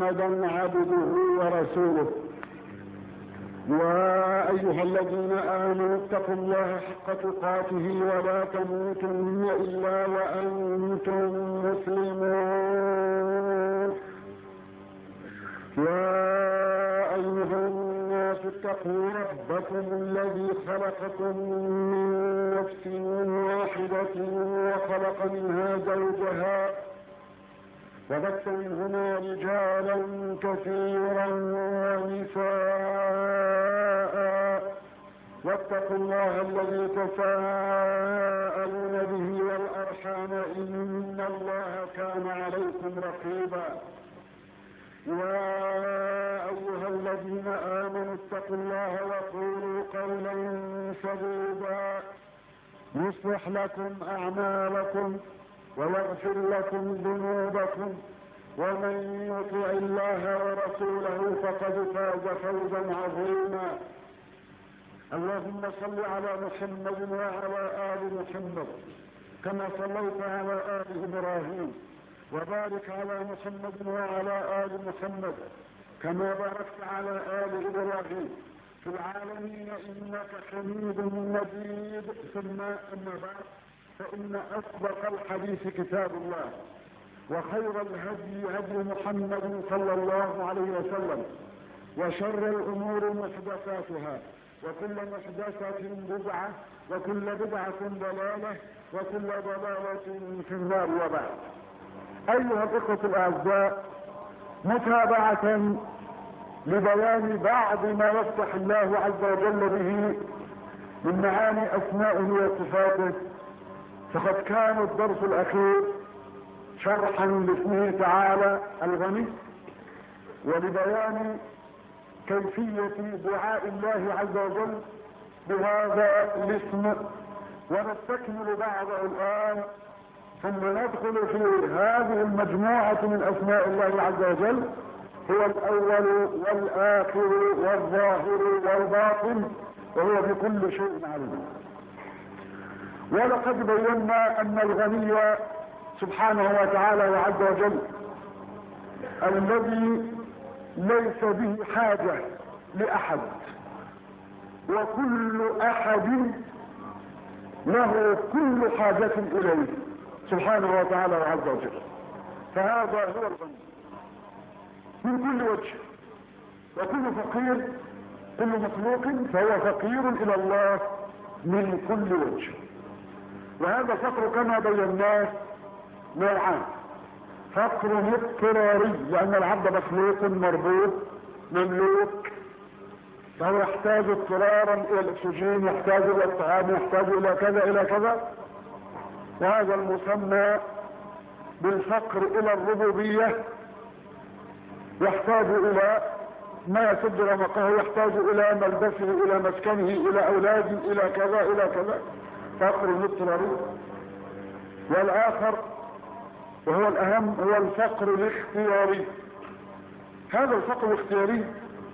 محمدا عبده ورسوله. يا أيها الذين آمنوا اتقوا الله حق تقاته ولا تموتن إلا وأنتم مسلمون. يا أيها الناس اتقوا ربكم الذي خلقكم من نفس واحدة وخلق منها زوجها وبث منهما رجالا كثيرا ونساء واتقوا الله الذي تساءلون به والأرحام إن الله كان عليكم رقيبا. يا أيها الذين آمنوا اتقوا الله وقولوا قولا سديدا يصلح لكم أعمالكم ويغفر لكم ذنوبكم ومن يطع الله ورسوله فقد فاز فوزا عظيما. اللهم صل على محمد وعلى آل محمد كما صليت على آل إبراهيم وبارك على محمد وعلى آل محمد كما باركت على آل إبراهيم في العالمين إنك حميد مجيد. ثم أما بعد، فإن أصدق الحديث كتاب الله وخير الهدي هدي محمد صلى الله عليه وسلم وشر الأمور محدثاتها وكل محدثة بدعة وكل بدعة ضلالة وكل ضلالة في النار. وبعد، أيها الإخوة الأعزاء، متابعة لبيان بعض ما يفتح الله عز وجل به من معاني أسمائه وصفاته، فقد كان الدرس الأخير شرحا لاسمه تعالى الغني ولبيان كيفية دعاء الله عز وجل بهذا الاسم، ونستكمل بعضه الآن ثم ندخل في هذه المجموعة من أسماء الله عز وجل. هو الأول والآخر والظاهر والباطن وهو بكل شيء عليم. ولقد بينا أن الغني سبحانه وتعالى وعز وجل الذي ليس به حاجة لأحد وكل أحد له كل حاجة إليه سبحانه وتعالى وعز وجل، فهذا هو الغني من كل وجه. وكل فقير، كل مخلوق فهو فقير إلى الله من كل وجه. وهذا الفقر كما بيناه نوعان: فقر اضطراري لأن العبد مخلوق مربوط مملوك، فهو يحتاج اضطرارا إلى الأكسجين، يحتاج إلى الطعام، يحتاج إلى كذا إلى كذا، وهذا المسمى بالفقر إلى الربوبية، يحتاج إلى ما يسد رمقه، يحتاج إلى ملبسه، إلى مسكنه، إلى أولاده، إلى كذا إلى كذا، فقر اضطراري. والآخر وهو الأهم هو الفقر الاختياري. هذا الفقر الاختياري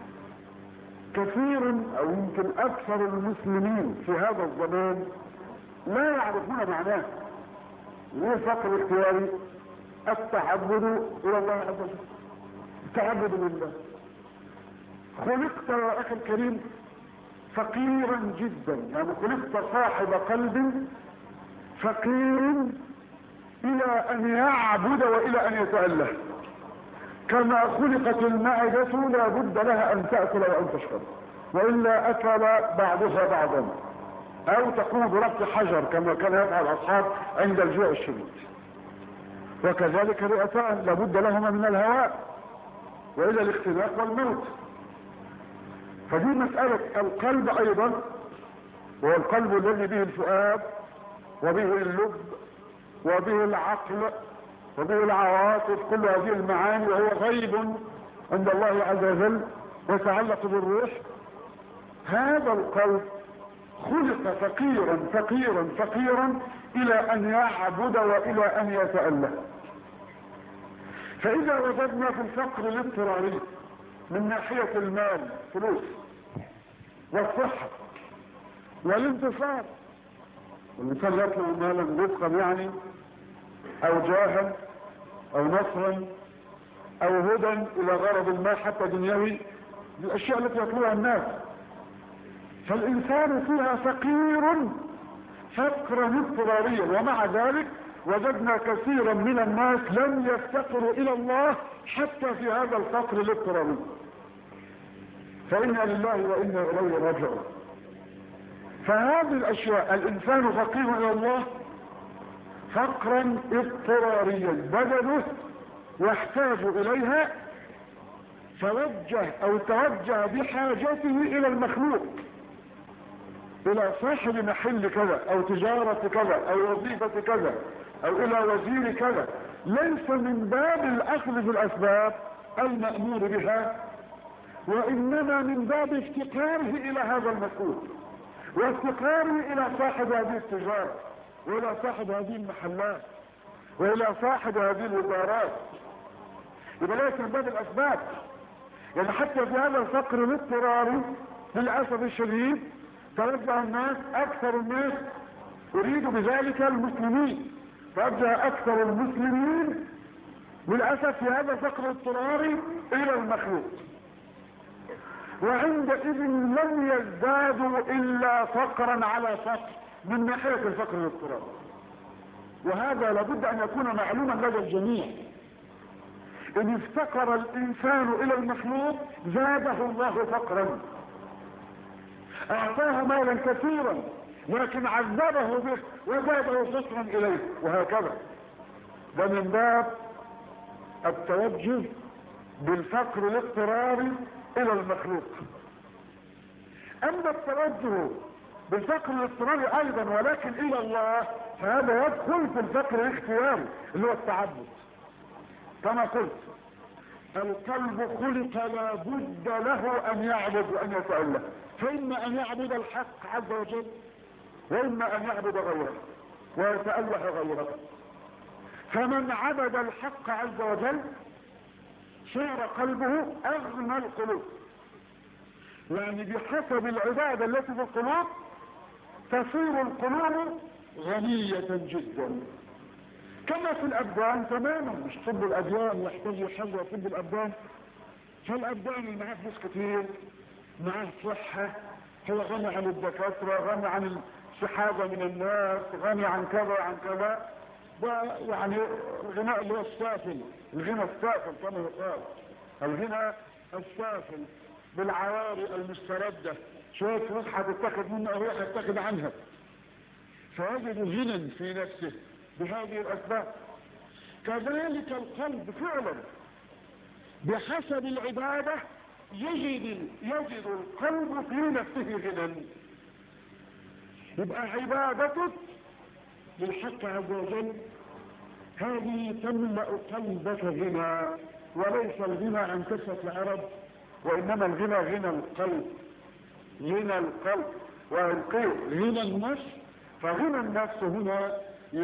كثير أو يمكن أكثر المسلمين في هذا الزمان لا يعرفون معناه. هو الفقر الاختياري التعبد إلى الله عز وجل، التعبد لله. خلقت يا أخي الكريم فقيرا جدا، يعني خلقت صاحب قلب فقير إلى أن يعبد وإلى أن يتأله. كما خلقت المعدة لا بد لها أن تأكل وأن تشرب، وإلا أكل بعضها بعضا، أو تقوم بربط حجر كما كان يفعل الأصحاب عند الجوع الشديد. وكذلك الرئتان لا بد لهما من الهواء وإلى الاختناق والموت. فدي مسألة القلب أيضا، وهو القلب الذي به الفؤاد وبه اللب وبه العقل وبه العواطف، كل هذه المعاني، وهو غيب عند الله عز وجل ويتعلق بالروح. هذا القلب خلق فقيرا فقيرا فقيرا إلى أن يعبد وإلى أن يتأله. فإذا وجدنا في الفقر الاضطراري من ناحية المال، فلوس والصحة والانتصار، والإنسان يطلب مالا رزقا يعني، أو جاها أو نصرا او هدى الى غرض ما حتى دنيوي، الاشياء التي يطلبها الناس. فالانسان فيها فقير فقرا اضطراريا، ومع ذلك وجدنا كثيرا من الناس لم يفتقروا الى الله حتى في هذا الفقر الاضطراري. فإنا لله وإنا إليه راجعون. فهذه الأشياء الإنسان فقير إلى الله فقرا اضطراريا بدنه يحتاج إليها، فوجه أو توجه بحاجته إلى المخلوق، إلى صاحب محل كذا أو تجارة كذا أو وظيفة كذا أو إلى وزير كذا، ليس من باب الأخذ بالأسباب المأمور بها، وإنما من باب افتقاره إلى هذا المسؤول، وافتقاره إلى صاحب هذه التجارة، وإلى صاحب هذه المحلات، وإلى صاحب هذه الوزارات. يبقى ليس من باب الأسباب. يعني حتى في هذا الفقر الاضطراري للأسف الشديد توجه الناس، أكثر الناس يريد بذلك المسلمين، توجه أكثر المسلمين للأسف في هذا الفقر الاضطراري إلى المخلوق، وعندئذ لم يزدادوا إلا فقرا على فقر من ناحية الفقر الاضطراري. وهذا لابد أن يكون معلوما لدى الجميع. إن افتقر الإنسان إلى المخلوق زاده الله فقرا، أعطاه مالا كثيرا لكن عذبه به وزاده فقرا إليه، وهكذا. ده من باب التوجه بالفقر الاضطراري إلى المخلوق. أما التوجه بالفقر الاضطراري أيضا ولكن إلى الله، فهذا يدخل في الفقر الاختياري اللي هو التعبد. كما قلت القلب خلق لا بد له أن يعبد وأن يتأله، فإما أن يعبد الحق عز وجل وإما أن يعبد غيره ويتأله غيره. فمن عبد الحق عز وجل صار قلبه أغنى القلوب، يعني بحسب العبادة التي في القلوب تصير القلوب غنية جدا. كما في الأبدان تماما، مش طب الأديان يحتاج يحل طب الأبدان. فالأبدان اللي معاه فلوس كتير، معاه صحة، هو غني عن الدكاترة، غني عن السحابة من الناس، غني عن كذا عن كذا. ده يعني الغناء اللي هو السافل، الغنى السافل كما يقال، الغنى السافل بالعواري المستردة، شوية فلوس هتتخذ منه او هتتخذ عنها، فيجد غنى في نفسه بهذه الاسباب. كذلك القلب فعلا بحسب العبادة يجد القلب في نفسه غنى. يبقى عبادتك للحق عز وجل هذه تملأ قلبك غنى، وليس الغنى عن كثرة العرب، وإنما الغنى غنى القلب، غنى القلب والقلب غنى النفس. فغنى النفس هنا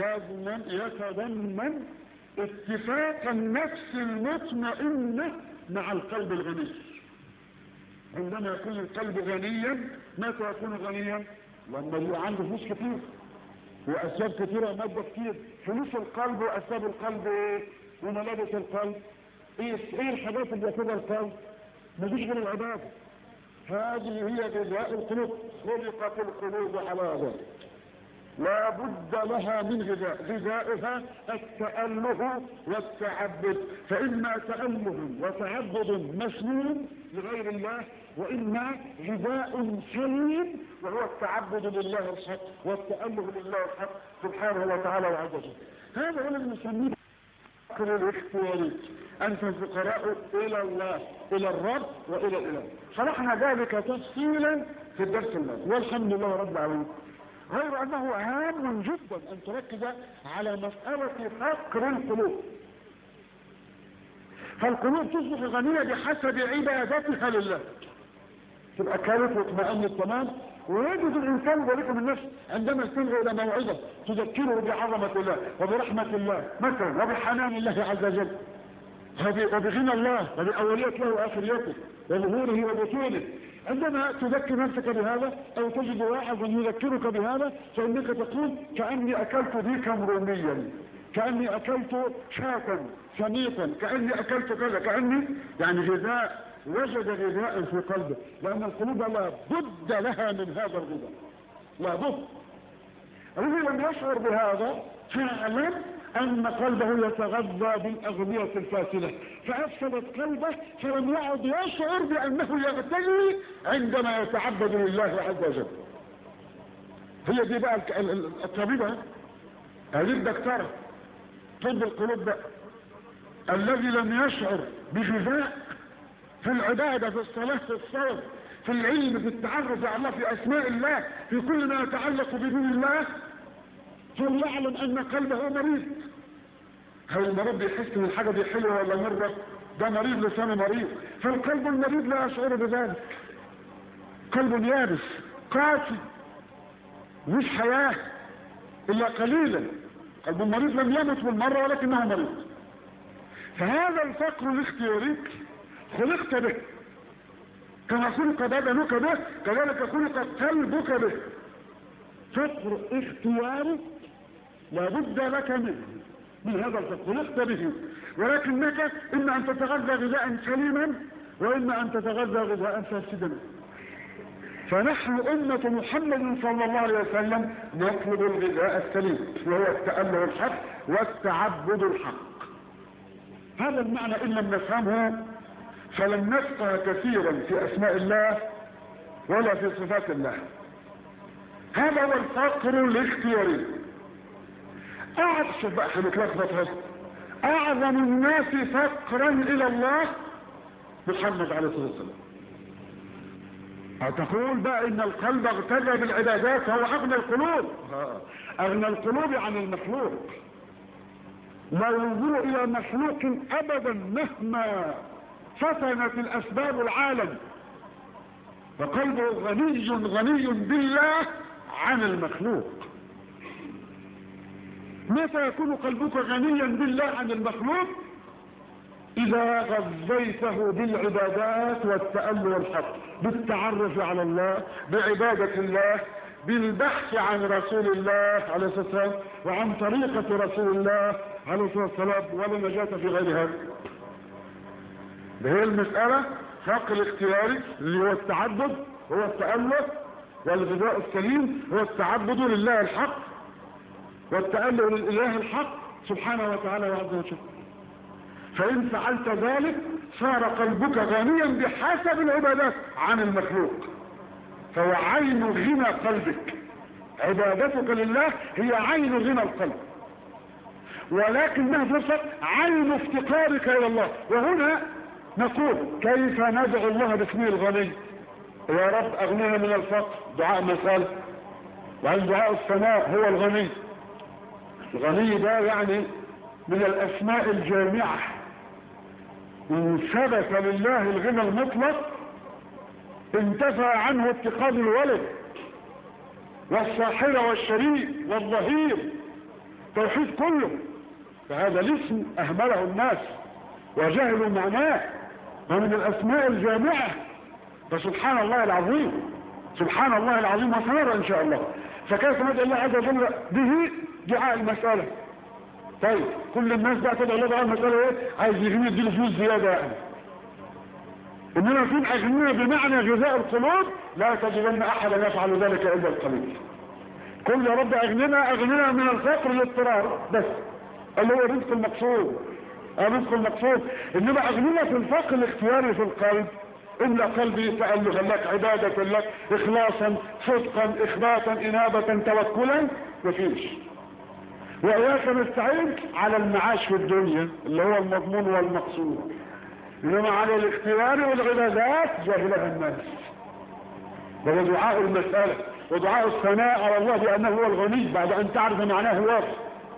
يتضمن اتفاق النفس المطمئنة مع القلب الغني. عندما يكون القلب غنيا، متى يكون غنيا؟ لما يبقى عنده فلوس كتير وأسباب كثيرة ومادة كتير. فلوس القلب وأسباب القلب إيه؟ وملابس القلب إيه الحاجات اللي يأخذها القلب؟ مفيش غير العبادة. هذه هي غذاء القلوب، خلقت القلوب على ذلك، لا بد لها من غذاء، غذائها التأله والتعبد. فإما تأله وتعبد مسنون لغير الله، وإما غذاء سليم وهو التعبد لله الحق والتأله لله الحق سبحانه وتعالى وعز وجل. هذا هو الذي نسميه الفقر الاختياري، أنتم فقراء إلى الله، إلى الرب وإلى الإله. شرحنا ذلك تفصيلا في الدرس الماضي والحمد لله رب العالمين. غير أنه هام جدا أن تركز على مسألة فقر القلوب. فالقلوب تصبح غنية بحسب عبادتها لله، تبقى كانت واطمئنت تمام. ويجد الإنسان ذلك من نفسه عندما يستمع إلى موعظة تذكره بعظمة الله وبرحمة الله مثلا وبحنان الله عز وجل وبغنى الله وبأولية له وآخريته وظهوره وبطوله. عندما تذكر نفسك بهذا أو تجد واحدا يذكرك بهذا، فإنك تقول كأني أكلت ديكا روميا، كأني أكلت شاة سميقا، كأني أكلت كذا، كأني يعني غذاء، وجد غذاء في قلبه، لأن القلوب لا بد لها من هذا الغذاء، لا بد. الذي لم يشعر بهذا فيعلم أن قلبه يتغذى بالأغذية الفاسدة، فأفسدت قلبه، فلم يعد يشعر بأنه يغتني عندما يتعبد لله عز وجل. هي دي بقى الطبيبة، هذه الدكتورة طب القلوب بقى، الذي لم يشعر بغذاء في العبادة، في الصلاة، في الصوم، في العلم، في التعرف على الله، في أسماء الله، في كل ما يتعلق بدين الله، فليعلم أن قلبه مريض. هل المريض بيحس من الحاجة دي حلوة ولا مرة؟ ده مريض لسانه مريض. فالقلب المريض لا يشعر بذلك، قلب يابس قاسي، مش حياة إلا قليلا. قلب المريض لم يمت بالمرة ولكنه مريض. فهذا الفقر الاختياري خلقت به، كما خلق بدنك به كذلك خلق قلبك به. فقر اختياري لابد لك منه، من هذا الفقر خلقت به، ولكنك إما أن تتغذى غذاء سليما وإما أن تتغذى غذاء فاسدا. فنحن أمة محمد صلى الله عليه وسلم نطلب الغذاء السليم، وهو التأله الحق والتعبد الحق. هذا المعنى إن لم نفهمه فلن نفقه كثيرا في أسماء الله ولا في صفات الله. هذا هو الفقر الاختياري. شوف بقى هنتلخبط هذا. أعظم الناس فقرا إلى الله محمد عليه الصلاة والسلام. تقول بقى إن القلب اغتدى بالعبادات فهو أغنى القلوب. أغنى القلوب عن المخلوق، لا ينظر إلى مخلوق أبدا مهما فتنت الأسباب العالم، فقلبه غني بالله عن المخلوق. متى يكون قلبك غنيا بالله عن المخلوق؟ إذا غذيته بالعبادات والتأله والحق، بالتعرف على الله، بعبادة الله، بالبحث عن رسول الله عليه الصلاة والسلام وعن طريقة رسول الله عليه الصلاة والسلام، ولا نجاة في غير هذا. ده هي المسألة. فقر الاختياري اللي هو التعبد، هو التأله، والغذاء السليم هو التعبد لله الحق والتأله للإله الحق سبحانه وتعالى وعز وجل. فإن فعلت ذلك صار قلبك غنيا بحسب العبادات عن المخلوق، فهو عين غنى قلبك. عبادتك لله هي عين غنى القلب، ولكنها فرصة عين افتقارك إلى الله. وهنا نقول كيف ندعو الله باسمه الغني؟ يا رب أغنينا من الفقر، دعاء مثال. وعن دعاء الثناء هو الغني. الغني ده يعني من الأسماء الجامعة. إن ثبت لله الغنى المطلق انتفى عنه اتخاذ الولد والصاحب والشريك والظهير، توحيد كله. فهذا الاسم أهمله الناس وجهلوا معناه، ومن الأسماء الجامعة. فسبحان الله العظيم، سبحان الله العظيم، وسنرى إن شاء الله. فكيف ندعو الله عز وجل به؟ دعاء المسألة. طيب كل الناس بقى تدعو الله دعاء المسألة ايه؟ عايز يغني يديله فلوس زيادة يعني. انما نكون اغنياء بمعنى غذاء القلوب، لا تجدن احدا يفعل ذلك الا القليل. قل يا رب اغننا من الفقر للاضطرار بس، اللي هو الرزق المقصود، الرزق المقصود. انما اغننا في الفقر الاختياري في القلب، املأ قلبي تألها لك، عبادة لك، اخلاصا، صدقا، اخباتا، انابة، توكلا، مفيش. وإياك نستعين على المعاش في الدنيا اللي هو المضمون والمقصود، انما على الاختيار والعبادات جاهلها الناس. وهو دعاء المسألة ودعاء الثناء على الله بأنه هو الغني بعد أن تعرف معناه الواقع.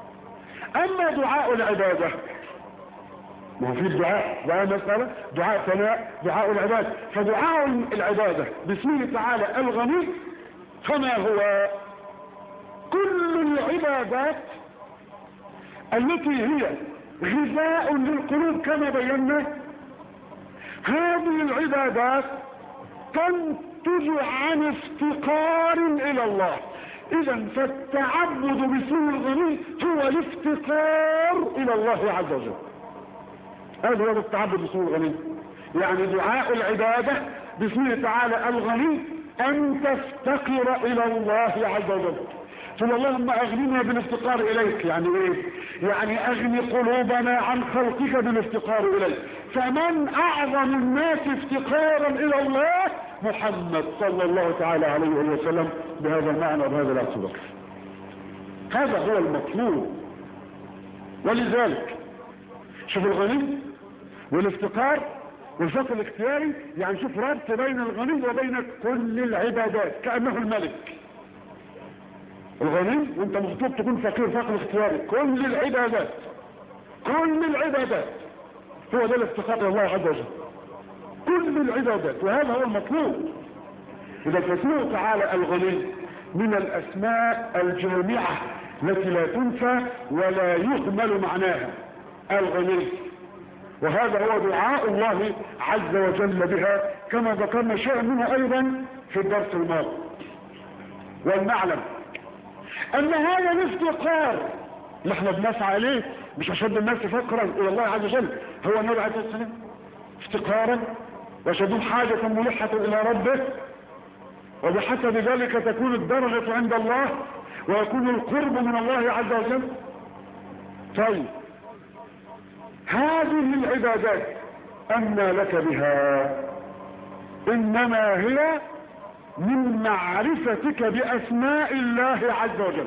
أما دعاء العبادة، ما هو في دعاء مسألة، دعاء ثناء، دعاء العبادة. فدعاء العبادة باسمه تعالى الغني فما هو؟ كل العبادات التي هي غذاء للقلوب كما بينا، هذه العبادات تنتج عن افتقار إلى الله. اذا فالتعبد باسمه الغني هو الافتقار الى الله عز وجل. هذا هو التعبد باسمه الغني، يعني دعاء العبادة باسمه تعالى الغني ان تفتقر الى الله عز وجل. قل اللهم اغننا بالافتقار اليك، يعني ايه؟ يعني اغني قلوبنا عن خلقك بالافتقار اليك. فمن اعظم الناس افتقارا الى الله محمد صلى الله تعالى عليه وسلم، بهذا المعنى وبهذا الاعتبار. هذا هو المطلوب. ولذلك شوف الغني والافتقار والفقر الاختياري، يعني شوف ربط بين الغني وبين كل العبادات كأنه الملك. الغني وانت مطلوب تكون فقير فقر اختياري، كل العبادات هو ده الافتقار الى الله عز وجل، كل العبادات، وهذا هو المطلوب. اذا فاسمه تعالى الغني من الاسماء الجامعة التي لا تنسى ولا يهمل معناها، الغني. وهذا هو دعاء الله عز وجل بها كما ذكرنا شيئا منه ايضا في الدرس الماضي. ولنعلم ان هذا الافتقار اللي احنا بنسعى اليه مش اشد الناس فقرا الى الله عز وجل هو النبي عليه الصلاه والسلام، افتقارا وشدوا حاجة ملحة الى ربه، وبحسب ذلك تكون الدرجة عند الله ويكون القرب من الله عز وجل. طيب هذه العبادات أنى لك بها؟ إنما هي من معرفتك بأسماء الله عز وجل.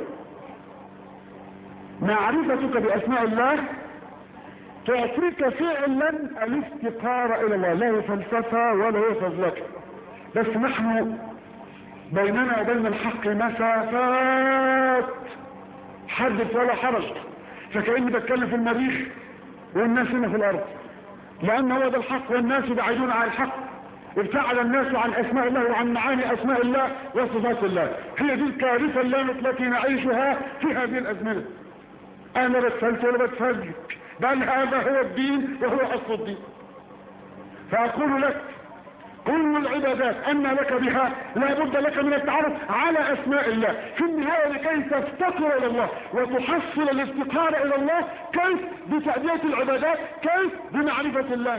معرفتك بأسماء الله تعطيك فعلا الافتقار إلى الله، لا هي فلسفة ولا هي فزلكة، بس نحن بيننا وبين الحق مسافات حدث ولا حرج، فكأني بتكلم في المريخ والناس هنا في الارض، لان هو ده الحق والناس بعيدون عن الحق. ابتعد الناس عن اسماء الله وعن معاني اسماء الله وصفات الله. هي دي الكارثه التي نعيشها في هذه الازمنه. انا بتفلت ولا بتفلت، بل هذا هو الدين وهو اصل الدين. فاقول لك كل العبادات أن لك بها لا بد لك من التعرف على أسماء الله في النهاية لكي تفتقر إلى الله وتحصل الافتقار إلى الله. كيف؟ بتأدية العبادات. كيف؟ بمعرفة الله،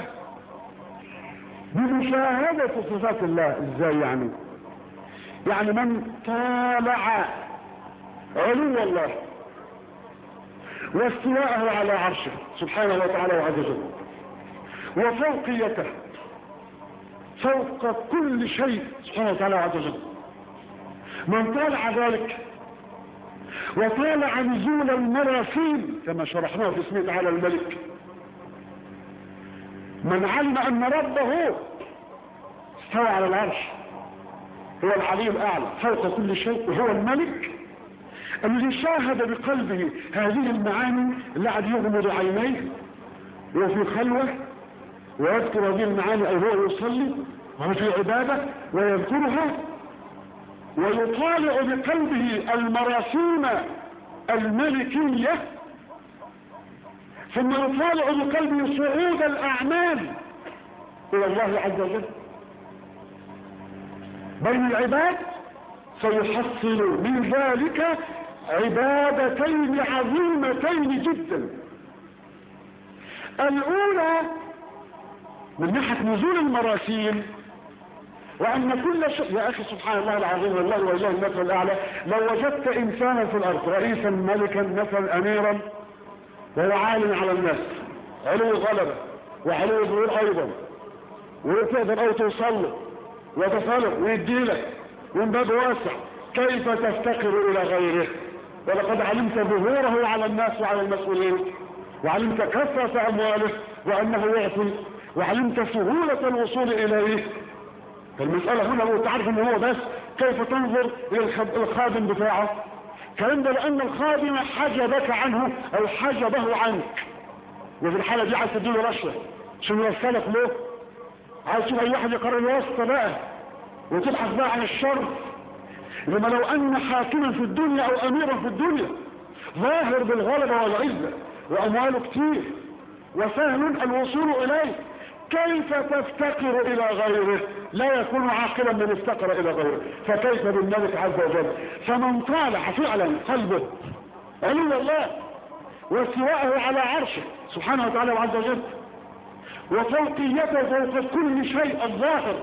بمشاهدة صفات الله. ازاي يعني؟ يعني من طالع علو الله واستواءه على عرشه سبحانه وتعالى وعز وجل وفوقيته فوق كل شيء سبحانه وتعالى عز وجل، من طالع ذلك وطالع نزول المراسيل كما شرحناه في اسمه تعالى الملك، من علم ان ربه استوى على العرش هو العلي الاعلى فوق كل شيء وهو الملك، الذي شاهد بقلبه هذه المعاني اللي قاعد يغمض عينيه وفي خلوه ويذكر هذه المعاني أو هو يصلي وهو في عبادة ويذكرها ويطالع بقلبه المراسيم الملكية، ثم يطالع بقلبه صعود الأعمال إلى الله عز وجل. بين العباد سيحصل من ذلك عبادتين عظيمتين جدا. الأولى من ناحية نزول المراسيل، وأن كل شيء يا أخي سبحان الله العظيم والله والله المثل الأعلى، لو وجدت إنسانا في الأرض رئيسا ملكا مثلا أميرا وهو عالم على الناس علو غلبة وعلو ظهور أيضا وتقدر أو توصل له وتصلح ويديلك من باب واسع، كيف تفتقر إلى غيره؟ ولقد علمت ظهوره على الناس وعلى المسؤولين، وعلمت كثرة أمواله وأنه يعطي، وعلمت سهولة الوصول إليه. فالمسألة هنا لو تعرف أنه هو بس كيف تنظر إلى الخادم بتاعه؟ كلام ده لأن الخادم حجبك عنه أو حجبه عنك، وفي الحالة دي عايز تديله رشوة عشان يوصلك له، عايز تشوف أي واحد يقرر الواسطة بقى وتبحث بقى عن الشر. لما لو أن حاكما في الدنيا أو أميرا في الدنيا ظاهر بالغلبة والعزة وأمواله كتير وسهل الوصول إليه، كيف تفتقر الى غيره؟ لا يكون عاقلا من افتقر الى غيره، فكيف بالملك عز وجل؟ فمن طالع فعلا قلبه علو الله واستواءه على عرشه سبحانه وتعالى وعز وجل، وفوقيته فوق كل شيء الظاهر،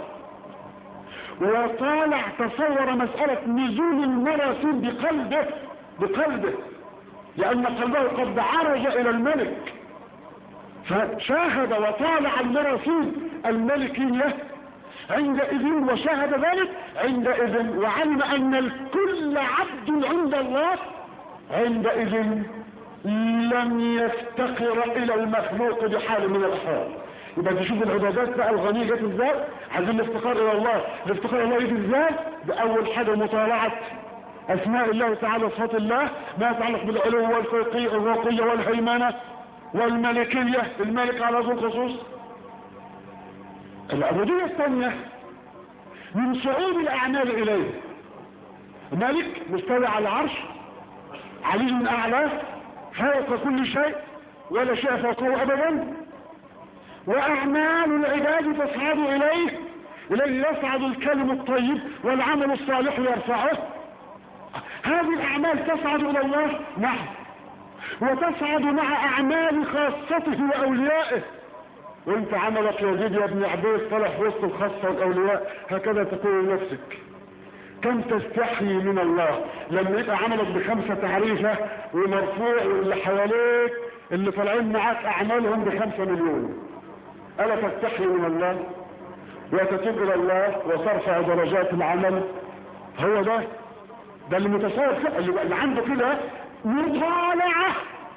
وطالع تصور مسألة نزول المراسيل بقلبه لأن قلبه قد عرج إلى الملك، فشاهد وطالع المراسيل الملكية عندئذ، وشاهد ذلك عندئذ، وعلم أن الكل عبد عند الله عندئذ، لم يفتقر إلى المخلوق بحال من الأحوال. يبقى تشوف العبادات بقى الغنية جت ازاي؟ عايزين الافتقار الى الله، الافتقار الى الله يجي ازاي؟ بأول حاجة مطالعة اسماء الله تعالى وصفات الله، ما يتعلق بالعلو والرقي والهيمنة والملكية، الملك على ذو الخصوص. العبودية الثانية من صعود الاعمال اليه، ملك مستوى على العرش علي من اعلاه فوق كل شيء ولا شيء فوقه ابدا، واعمال العباد تصعد اليه يصعد الكلم الطيب والعمل الصالح يرفعه. هذه الاعمال تصعد الى الله، نعم، وتصعد مع اعمال خاصته واوليائه. وانت عملك يزيد يا ابن عبيد طلع في وسط الخاصه والاولياء، هكذا تقول لنفسك. كم تستحي من الله لما يبقى عملك ب5 تعريفه ومرفوع، واللي حواليك اللي طالعين معاك اعمالهم ب5 مليون. ألا تستحي من الله وتتوب إلى الله وترفع درجات العمل؟ هو ده اللي متصور، اللي عنده كده مطالعة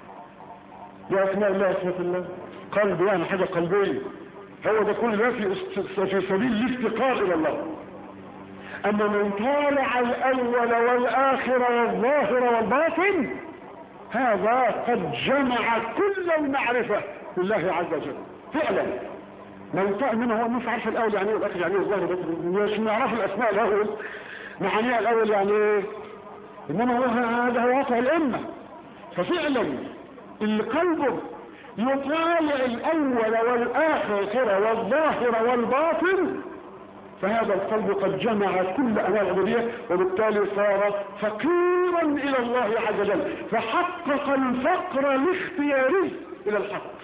لأسماء الله وصفات الله، قلب يعني حاجة قلبية. هو ده كل ده في سبيل الافتقار إلى الله. أما من طالع الأول والآخر والظاهر والباطن، هذا قد جمع كل المعرفة بالله عز وجل فعلا. انما هو مش عارف الاول يعني ايه والاخر يعني ايه الظاهر، مش نعرف الاسماء الاول معانيها الاول يعني ايه، انما هو هذا هو واقع الامه. ففعلا اللي قلبه يطالع الاول والاخر والظاهر والباطن، فهذا القلب قد جمع كل انواع العبوديه، وبالتالي صار فقيرا الى الله عز وجل، فحقق الفقر الاختياري الى الحق،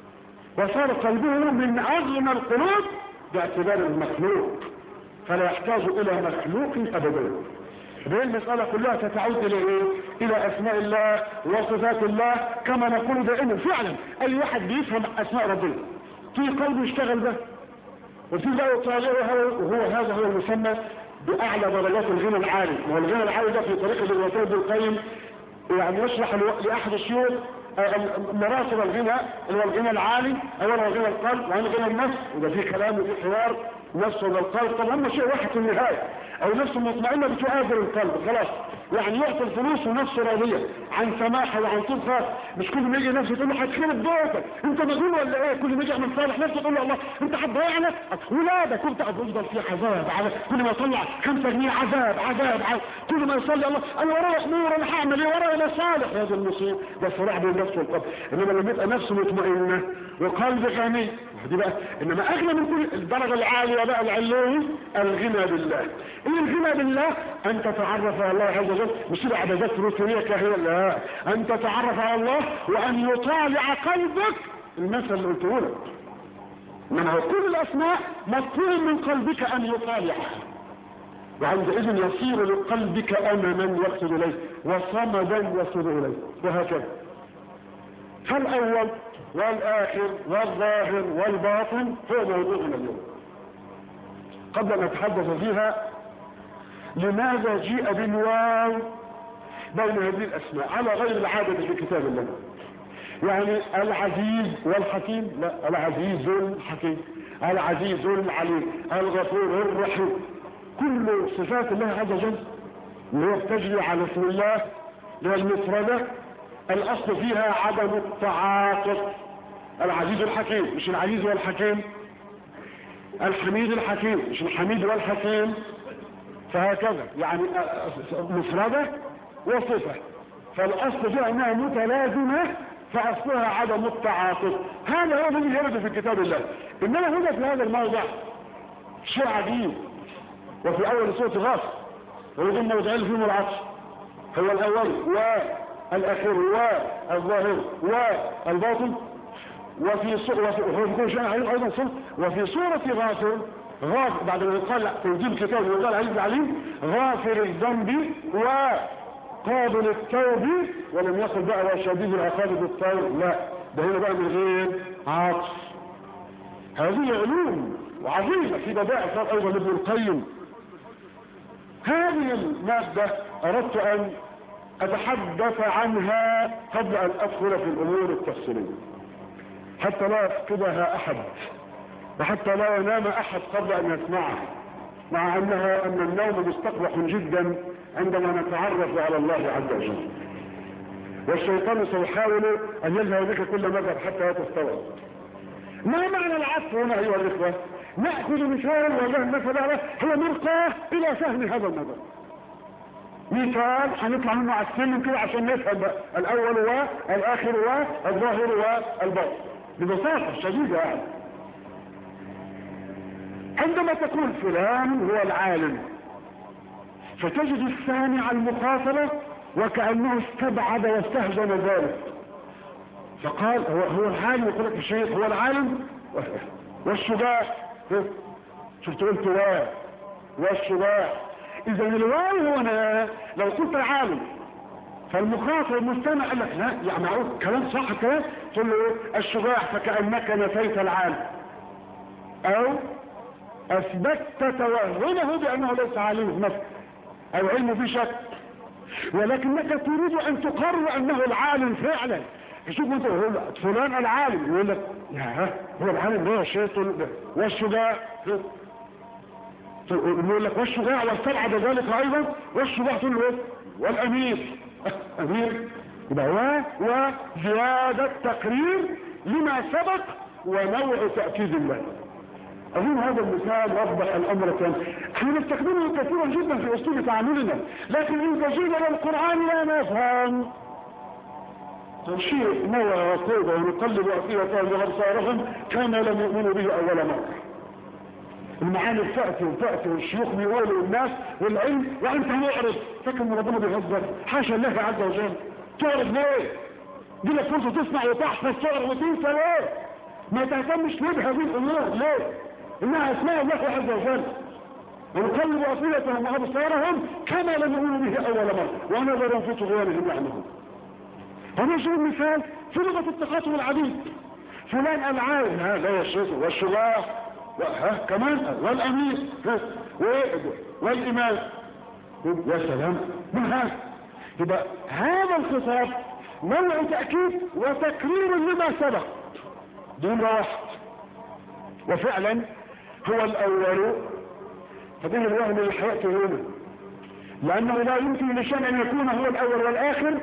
وصار قلبه من اغنى القلوب باعتبار المخلوق، فلا يحتاج الى مخلوق ابدا. هذه المسألة كلها تتعود الى ايه؟ الى اسماء الله وصفات الله، كما نقول دائما. فعلا اي واحد بيفهم اسماء ربنا في قلبه يشتغل به، وفي لا يطالعها، وهو هذا هو المسمى باعلى درجات الغنى العالي. والغنى العالي ده في طريق الوسائل ابن القيم يعني يشرح لاحد الشيوخ مراتب الغنى، اللي هو الغنى العالي، اولا غنى القلب وعن غنى النفس، وده في كلام وفي حوار نفسه والقلب. طب هم شيء واحد في النهايه، او نفسه مطمئنه بتؤثر القلب خلاص، يعني يعطي الفلوس ونفسه راضيه عن سماحه وعن طول خاص. مش كل ما يجي نفسه تقول له هتخرب بيتك انت مجنون ولا ايه؟ كل ما يجي يعمل صالح نفسه تقول له الله انت هتضيعنا ولادك، وانت هتفضل في عذاب كل ما يطلع 5 جنيه عذاب كل ما يصلي الله انا ورايا امور، انا هعمل ايه ورايا مصالح. هذا المصير ده صراع بين النفس والقلب. انما لما يبقى نفسه مطمئنه وقلب غني دي بقى، انما اغنى من كل الدرجه العاليه بقى العلوي الغنى بالله. ايه الغنى بالله؟ ان تتعرف على الله عز وجل، مش تبقى عبادات روتينيه كهيه، لا، ان تتعرف على الله وان يطالع قلبك المثل اللي قلته لك. انما كل الاسماء مطلوب من قلبك ان يطالعها، وعندئذ يصير لقلبك امما يقصد اليه وصمدا يصل اليه، وهكذا. فالاول والاخر والظاهر والباطن هو موضوعنا اليوم. قبل ان نتحدث فيها، لماذا جيء بالواو بين هذه الاسماء على غير العاده في كتاب الله؟ يعني العزيز والحكيم، لا، العزيز الحكيم، العزيز العليم، الغفور الرحيم، كل صفات الله عز وجل اللي هي بتجري على اسم الله المفردة الاصل فيها عدم التعاطف. العزيز الحكيم مش العزيز والحكيم، الحميد الحكيم مش الحميد والحكيم، فهكذا يعني مفردة وصفة، فالاصل فيها انها متلازمة فاصلها عدم التعاطف. هذا هو الذي يرد في كتاب الله. انما هنا في هذا الموضع شيء عجيب، وفي اول سورة غافر ويقول موضعين فيهم العطف، هو الاول والاخير والظاهر والباطن. وفي سورة غافر بعد ما قال تنزيل كتاب وقال عزيز عليم غافر الذنب وقابل التوب، ولم يقل بقى وشديد العقاب بالطول، لا ده هنا بقى من غير عطف. هذه علوم وعظيمة في بدائع صار ايضا ابن القيم. هذه المادة اردت ان اتحدث عنها قبل ان ادخل في الامور التفصيلية، حتى لا يفقدها احد وحتى لا ينام احد قبل ان يسمعها، مع ان النوم مستقبح جدا عندما نتعرف على الله عز وجل، والشيطان سيحاول ان يذهب بك كل مذهب حتى تستوعب. ما معنى العطف هنا ايها الاخوه؟ ناخذ مثال وله المثل هو مرقاه الى فهم هذا المثل. مثال هنطلع منه على السلم كده عشان نفهم بقى الاول والاخر والظاهر والباطن ببساطه شديده. يعني عندما تقول فلان هو العالم، فتجد السامع المخاطبه وكانه استبعد واستهجن ذلك، فقال هو العالم. يقول لك الشيخ هو العالم والشجاع، شفت قلت والشجاع. اذا الواو هنا لو كنت عالم فالمخاطب المستمع قال لك لا يعني معروف كلام صح كده، تقول له الشجاع فكأنك نفيت العالم او اثبتت توهمه بانه ليس عالم مثلا او علمه في شك، ولكنك تريد ان تقرر انه العالم فعلا. شوف انت فلان العالم، يقول لك هو العالم ده شيء والشجاع، يقول لك والشجاع واستبعد ذلك ايضا والشجاع تقول له والامير امير، يبقى وزياده تقرير لما سبق ونوع تاكيد الله. اظن هذا المثال وضح الامر كان احنا نستخدمه كثيرا جدا في اسلوب تعاملنا، لكن ان جينا للقران لا نفهم شيء نوى وقوبه ونقلب افئدتهم وابصارهم كما لم يؤمنوا به اول مره. المعاني تأتي والشيوخ بيقولوا للناس والعلم وانت معرض، فاكر ان ربنا بيهزر؟ حاشا الله عز وجل. تعرض ليه؟ دي لك فرصه تسمع وتحفظ تعرض وتنسى ليه؟ ما تهتمش ليه بهذه الامور؟ ليه؟ انها اسماء الله عز وجل. ونقلب افئدتهم وابصارهم كما لم يؤمنوا به اول مره ونظروا في طغيانهم يعمهون. هذا شيء مثال في لغه التخاطب العديد. فلان العالم هذا يا شيخ والشجاع كمان والامير والامام، يا سلام من هذا. يبقى هذا الخطاب نوع تاكيد وتكرير لما سبق دون واحد، وفعلا هو الاول. فده الوهم اللي حياته هنا، لانه لا يمكن لشيء ان يكون هو الاول والاخر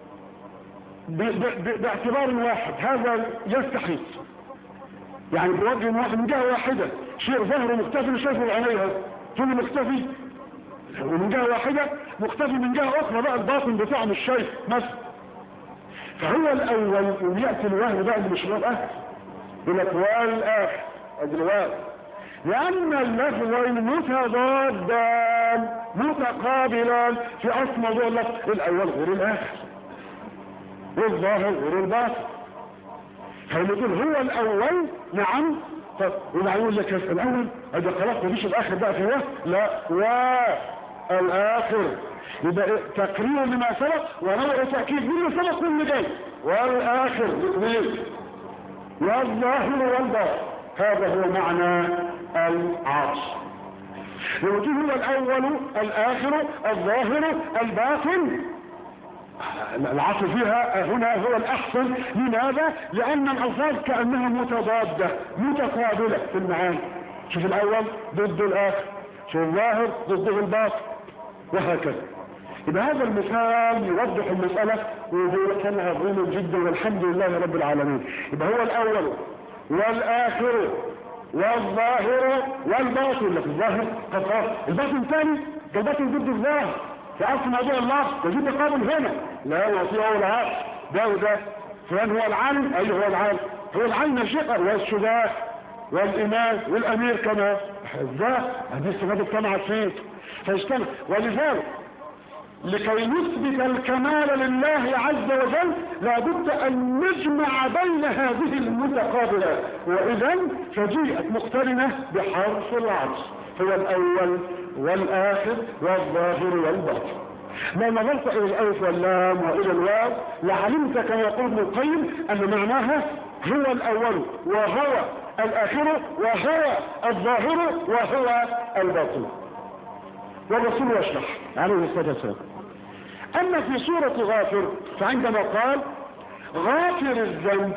باعتبار واحد، هذا يستحيل. يعني بوجه واحد من جهه واحده، شيء ظهره مختفي شايفه بعينيها ثم مختفي، ومن جهه واحده مختفي من جهه اخرى بقى الباطن بتاعه مش شايف مثلا. فهو الاول وياتي الوهم بقى اللي مش الاخر، يقول لك والاخر الواو، لان اللفظين متضادان متقابلان في اصل موضوع اللفظ، الاول غير الاخر والظاهر غير الباطن. فيقول هو الاول نعم، طب وبعدين يقول لك الاول ادي خلاص مفيش الاخر بقى في لا والاخر، يبقى تقرير لما سبق ونوع تاكيد لما سبق واللي جاي، والاخر الاثنين والظاهر والباطن. هذا هو معنى العطف. يقول هو الاول الاخر الظاهر الباطن. العطف فيها هنا هو الاحسن. لماذا؟ لان الالفاظ كانها متضاده متقابله في المعاني. شوف الاول ضد الاخر، شوف الظاهر ضده الباطن، وهكذا. يبقى هذا المثال يوضح المساله وهو كان عظيم جدا والحمد لله رب العالمين. يبقى هو الاول والاخر والظاهر والباطن. لكن الظاهر قد الباطن الثاني ده الباطن ضد الظاهر في اصل موضوع الله، وجود تقابل هنا لا وفي اول عطف ده وده في فلان هو العالم، ايوه هو العالم، هو العالم الشقة والشجاع والإمام والأمير كما ازاي هذه الصفات اجتمعت فيه فاجتمع. ولذلك لكي نثبت الكمال لله عز وجل لابد ان نجمع بين هذه المتقابلات، واذا فجيئت مقترنه بحرف العطف، هو الاول والاخر والظاهر والباطن. لو نظرت الى الالف واللام والى الواو لعلمت كما يقول ابن القيم ان معناها هو الاول وهو الاخر وهو الظاهر وهو الباطن. والرسول يشرح عليه الصلاه والسلام. اما في سورة غافر فعندما قال غافر الذنب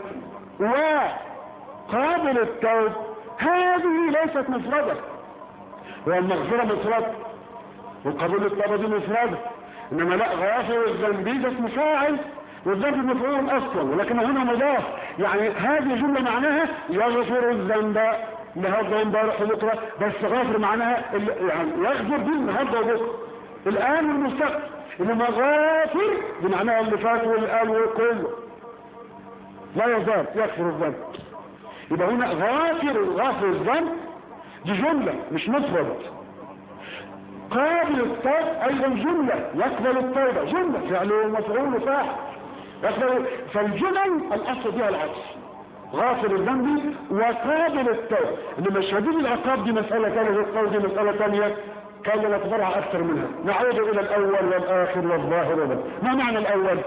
وقابل التوب هذه ليست مفردة، والمغفرة مفردة وقابل التوب دي مفردة، انما لا غافر الذنب ده اسم فاعل والذنب مفعول اصلا ولكن هنا مضاف، يعني هذه جملة معناها يغفر الذنب النهارده امبارح وبكره، بس غافر معناها يعني يغفر دي النهارده وبكره الان والمستقبل، انما غافر بمعناها اللي فات والآن وكله لا يزال يغفر الذنب. يبقى هنا غافر الذنب دي جملة مش مفرد. قابل التوب ايضا جملة يقبل التوبة جملة فعل ومفعول وفاعل يقبل، فالجمل الاصل فيها العكس غافر الذنب وقابل التوب، انما شديد العقاب دي مسألة ثانية والقول دي مسألة ثانية كان نتبرع اكثر منها. نعود الى الاول والاخر والظاهر والباطن. ما معنى الاول؟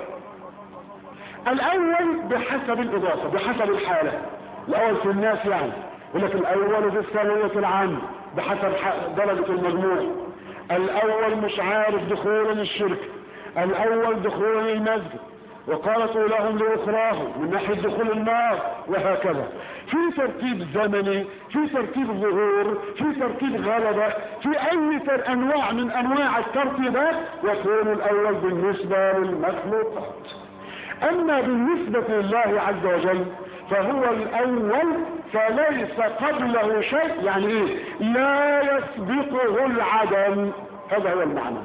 الاول بحسب الاضافه بحسب الحاله، الاول في الناس يعني يقول لك الاول في الثانويه العامه بحسب درجه المجموع، الاول مش عارف دخولا الشرك، الاول دخولا المسجد وقالت لهم لاخراهم من ناحيه دخول النار وهكذا، في ترتيب زمني في ترتيب ظهور في ترتيب غلبة في اي انواع من انواع الترتيبات يكون الاول بالنسبة للمخلوقات. اما بالنسبة لله عز وجل فهو الاول فليس قبله شيء، يعني ايه؟ لا يسبقه العدم، هذا هو المعنى.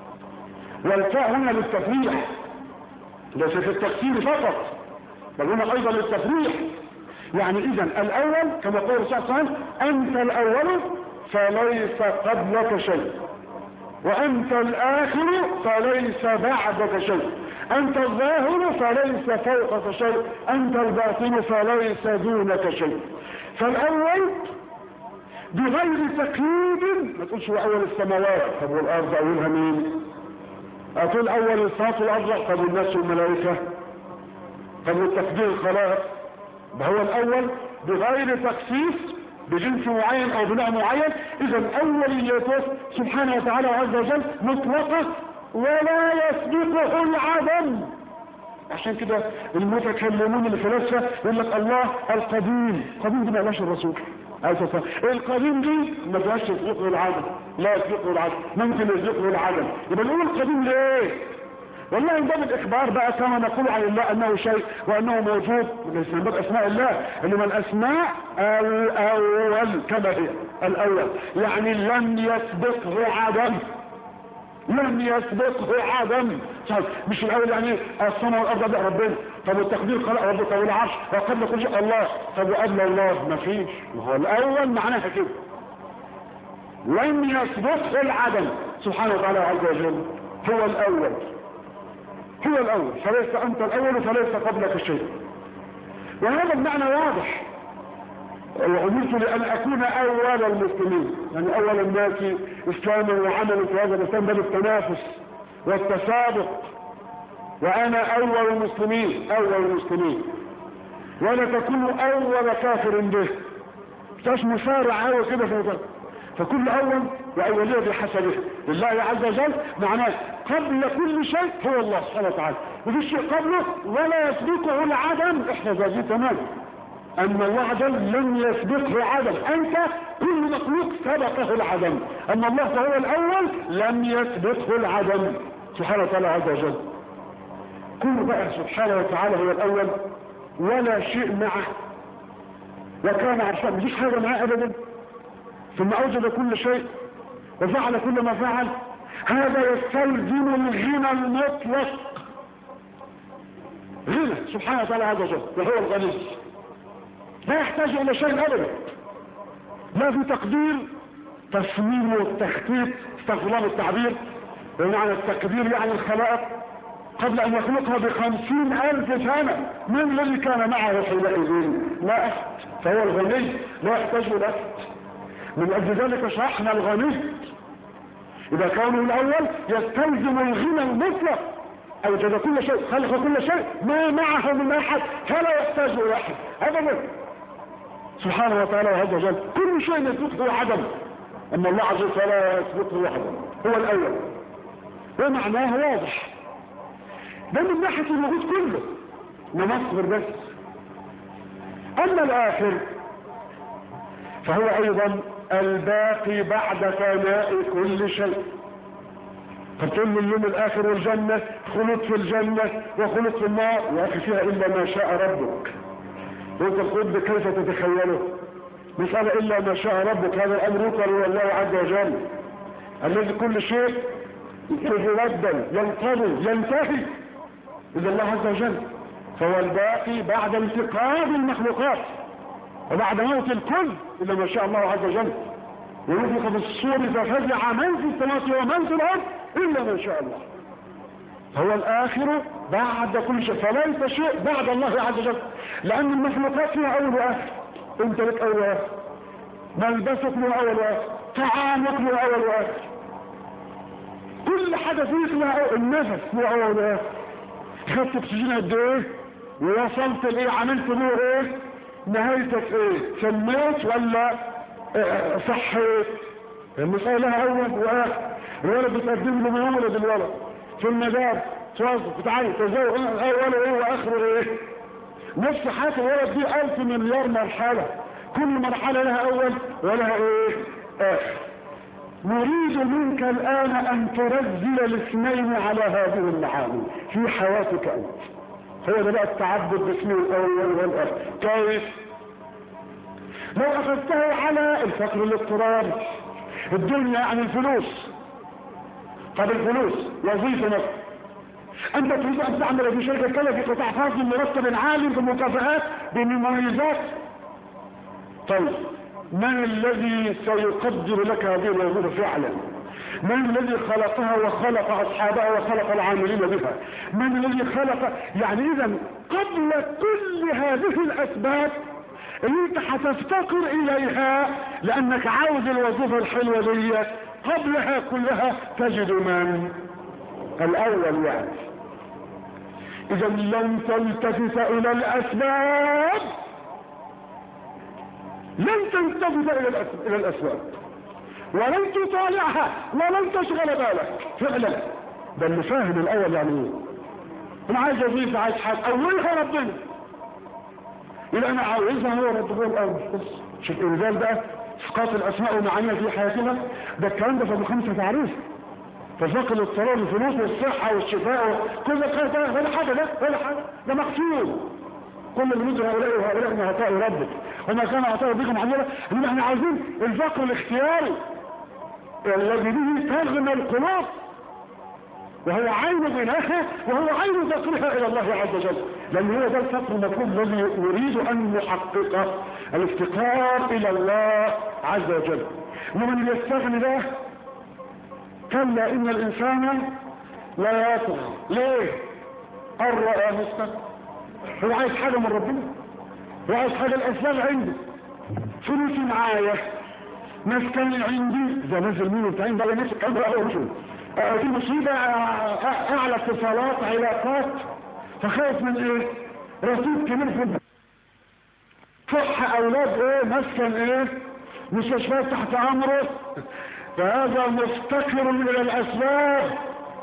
والفاء هنا للتفريح ليس في التفسير فقط بل هنا ايضا للتفريح، يعني اذا الاول كما قال الرسول صلى الله عليه وسلم انت الاول فليس قبلك شيء، وانت الاخر فليس بعدك شيء، انت الظاهر فليس فوقك شيء، انت الباطن فليس دونك شيء. فالاول بغير تقييد، ما تقولش هو اول السماوات طب والارض اولها مين؟ اقول اول الصفات والارض طب والناس والملائكه طب والتقدير الخلائق، هو الاول بغير تخصيص بجنس معين او بنوع معين. اذا اوليته سبحانه وتعالى عز وجل مطلقه ولا يسبقه العدم. عشان كده المتكلمون الفلاسفه يقول لك الله القديم، القديم دي ما قالهاش الرسول القديم دي ما فيهاش يسبقه العدم، لا يسبقه العدم، ممكن يسبقه العدم. يبقى نقول القديم ليه؟ والله من باب الاخبار بقى كما نقول عن الله انه شيء وانه موجود من باب اسماء الله، انما الاسماء الاول كما هي الاول، يعني لم يسبقه عدم، لم يسبقه عدم. مش الاول يعني السماء والارض ده ربنا، طب والتقدير خلق ربنا، طب والعرش وقبل كل شيء الله، طب وقبل الله ما فيش، هو الاول معناها كده لم يسبقه العدم سبحانه وتعالى عز وجل، هو الاول هو الاول فليس انت الاول فليس قبلك شيء. وهذا المعنى واضح، وأمرت لأن أكون أول المسلمين، يعني أول الناس إسلاما وعملا في هذا الإسلام بل التنافس والتسابق، وأنا أول المسلمين أول المسلمين، ولا تكون أول كافر به، مش مسارع أول كده في مطلق. فكل أول وأولية بحسبه لله عز وجل، معناه قبل كل شيء هو الله سبحانه وتعالى، وفي شيء قبله ولا يسبقه العدم. احفظ هذه تماما، أن الله عز وجل لم يسبقه عدم، أنت كل مخلوق سبقه العدم، أما الله فهو الأول لم يسبقه العدم سبحانه وتعالى عز وجل. كل بقى سبحانه وتعالى هو الأول ولا شيء معه، وكان عرشان مفيش حاجة معه أبدا، ثم أوجد كل شيء وفعل كل ما فعل. هذا يستلزم الغنى المطلق، غنى سبحانه وتعالى عز وجل، وهو الغني لا يحتاج الى شيء ابدا، لا في تقدير تصميم والتخطيط، استغفر الله التعبير، بمعنى التقدير يعني الخلائق قبل ان يخلقها ب50,000 سنة، من الذي كان معه حينئذ؟ لا احد، فهو الغني لا يحتاج الى احد. من اجل ذلك شرحنا الغني اذا كونه الاول يستلزم الغنى المطلق، اوجد كل شيء، خلق كل شيء، ما معه من احد، فلا يحتاج الى احد ابدا سبحانه وتعالى عز وجل. كل شيء يسبقه عدم، اما الله عز وجل فلا يسبقه عدم، هو الاول ومعناه واضح. ده من ناحيه الوجود كله نصبر بس. اما الاخر فهو ايضا الباقي بعد فناء كل شيء. فتقول لي اليوم الاخر والجنه خلود في الجنه وخلود في النار، يا اخي فيها الا ما شاء ربك، وانت الخلود كيف تتخيله؟ مسألة الا ما شاء ربك، هذا الامر يقر الى الله عز وجل الذي كل شيء يتبدل ينقضي ينتهي الى الله عز وجل. فهو الباقي بعد انتقاض المخلوقات وبعد موت الكل الا ما شاء الله عز وجل. ونفخ في الصور ففزع من في السماوات ومن في الارض الا ما شاء الله. هو الاخر بعد كل شيء، فليس شيء بعد الله عز وجل، لان المخلوقات فيها اول واخر، انت لك اول واخر، ملبسك له اول واخر، طعامك له اول واخر، كل حاجه فيك له النفس له اول واخر. خدت اكسجين قد ايه ووصلت لايه، عملت له ايه، نهايتك ايه، سميت ولا صحيت؟ المسألة لها اول واخر. الولد بتقدم له من ولد الولد في المدارس توظف بتعالي تزوج اوله ايه واخره ايه. نفس حياة الولد دي 1000 مليار مرحلة، كل مرحلة لها اول ولها ايه اخر. نريد منك الان ان ترزل الاثنين على هذه المعاني في حياتك انت. هو ده بقى التعبد باسمه الاول والاخر. كيف؟ لو اخذته على الفقر الاضطراري، الدنيا يعني الفلوس. طب الفلوس وظيفه نفسك، انت تريد ان تعمل في شركه كذا في قطاع خاص بمرتب عالي بمكافآت بمميزات. طيب من الذي سيقدر لك هذه الوظيفه فعلا؟ من الذي خلقها وخلق اصحابها وخلق العاملين بها؟ من الذي خلق؟ يعني اذا قبل كل هذه الاسباب اللي انت هتفتقر اليها لانك عاوز الوظيفه الحلوه دي، قبلها كلها تجد من الاول. يعني اذا لن تلتفت الى الاسباب، لن تلتفت الى الاسباب ولن تطالعها ولن تشغل بالك فعلا. ده اللي فاهم الاول يعني ايه. انا عايز وظيفه، عايز حاجه، اولها ربنا، يبقى انا عاوزها هو ربنا الاول. بس شوف انزال بقى اسقاط الاسماء ومعانيها في حياتنا. ده الكلام ده في 5 تعريف، ففقر الاضطرار الفلوس والصحه والشفاء كل ده ولا حاجه، ده ولا حاجه، ده مقصود. كل اللي يريد هؤلاء وهؤلاء من عطاء ربك وما كان عطاء بكم عمولا. ان احنا عايزين الفقر الاختياري الذي به تغنى القلوب، وهو عين غناها وهو عين فقرها الى الله عز وجل، لان هو ده الفقر المطلوب الذي نريد ان نحققه، الافتقار الى الله عز وجل. ومن يستغني ده كلا ان الانسان لا يطغى. ليه؟ ان رأى مستقبل. هو عايز حاجه من ربنا، هو عايز حاجه الاسباب عنده، فلوسي معايا، مسكن عندي، اذا نزل منه بتاعين بقى نفس الكلام ده اول شيء. في مصيبه اعلى اتصالات علاقات، فخايف من ايه؟ رصيد كبير في البلد، صح اولاد ايه، مسكن ايه، مستشفيات تحت امره. فهذا مفتقر الى الاسباب،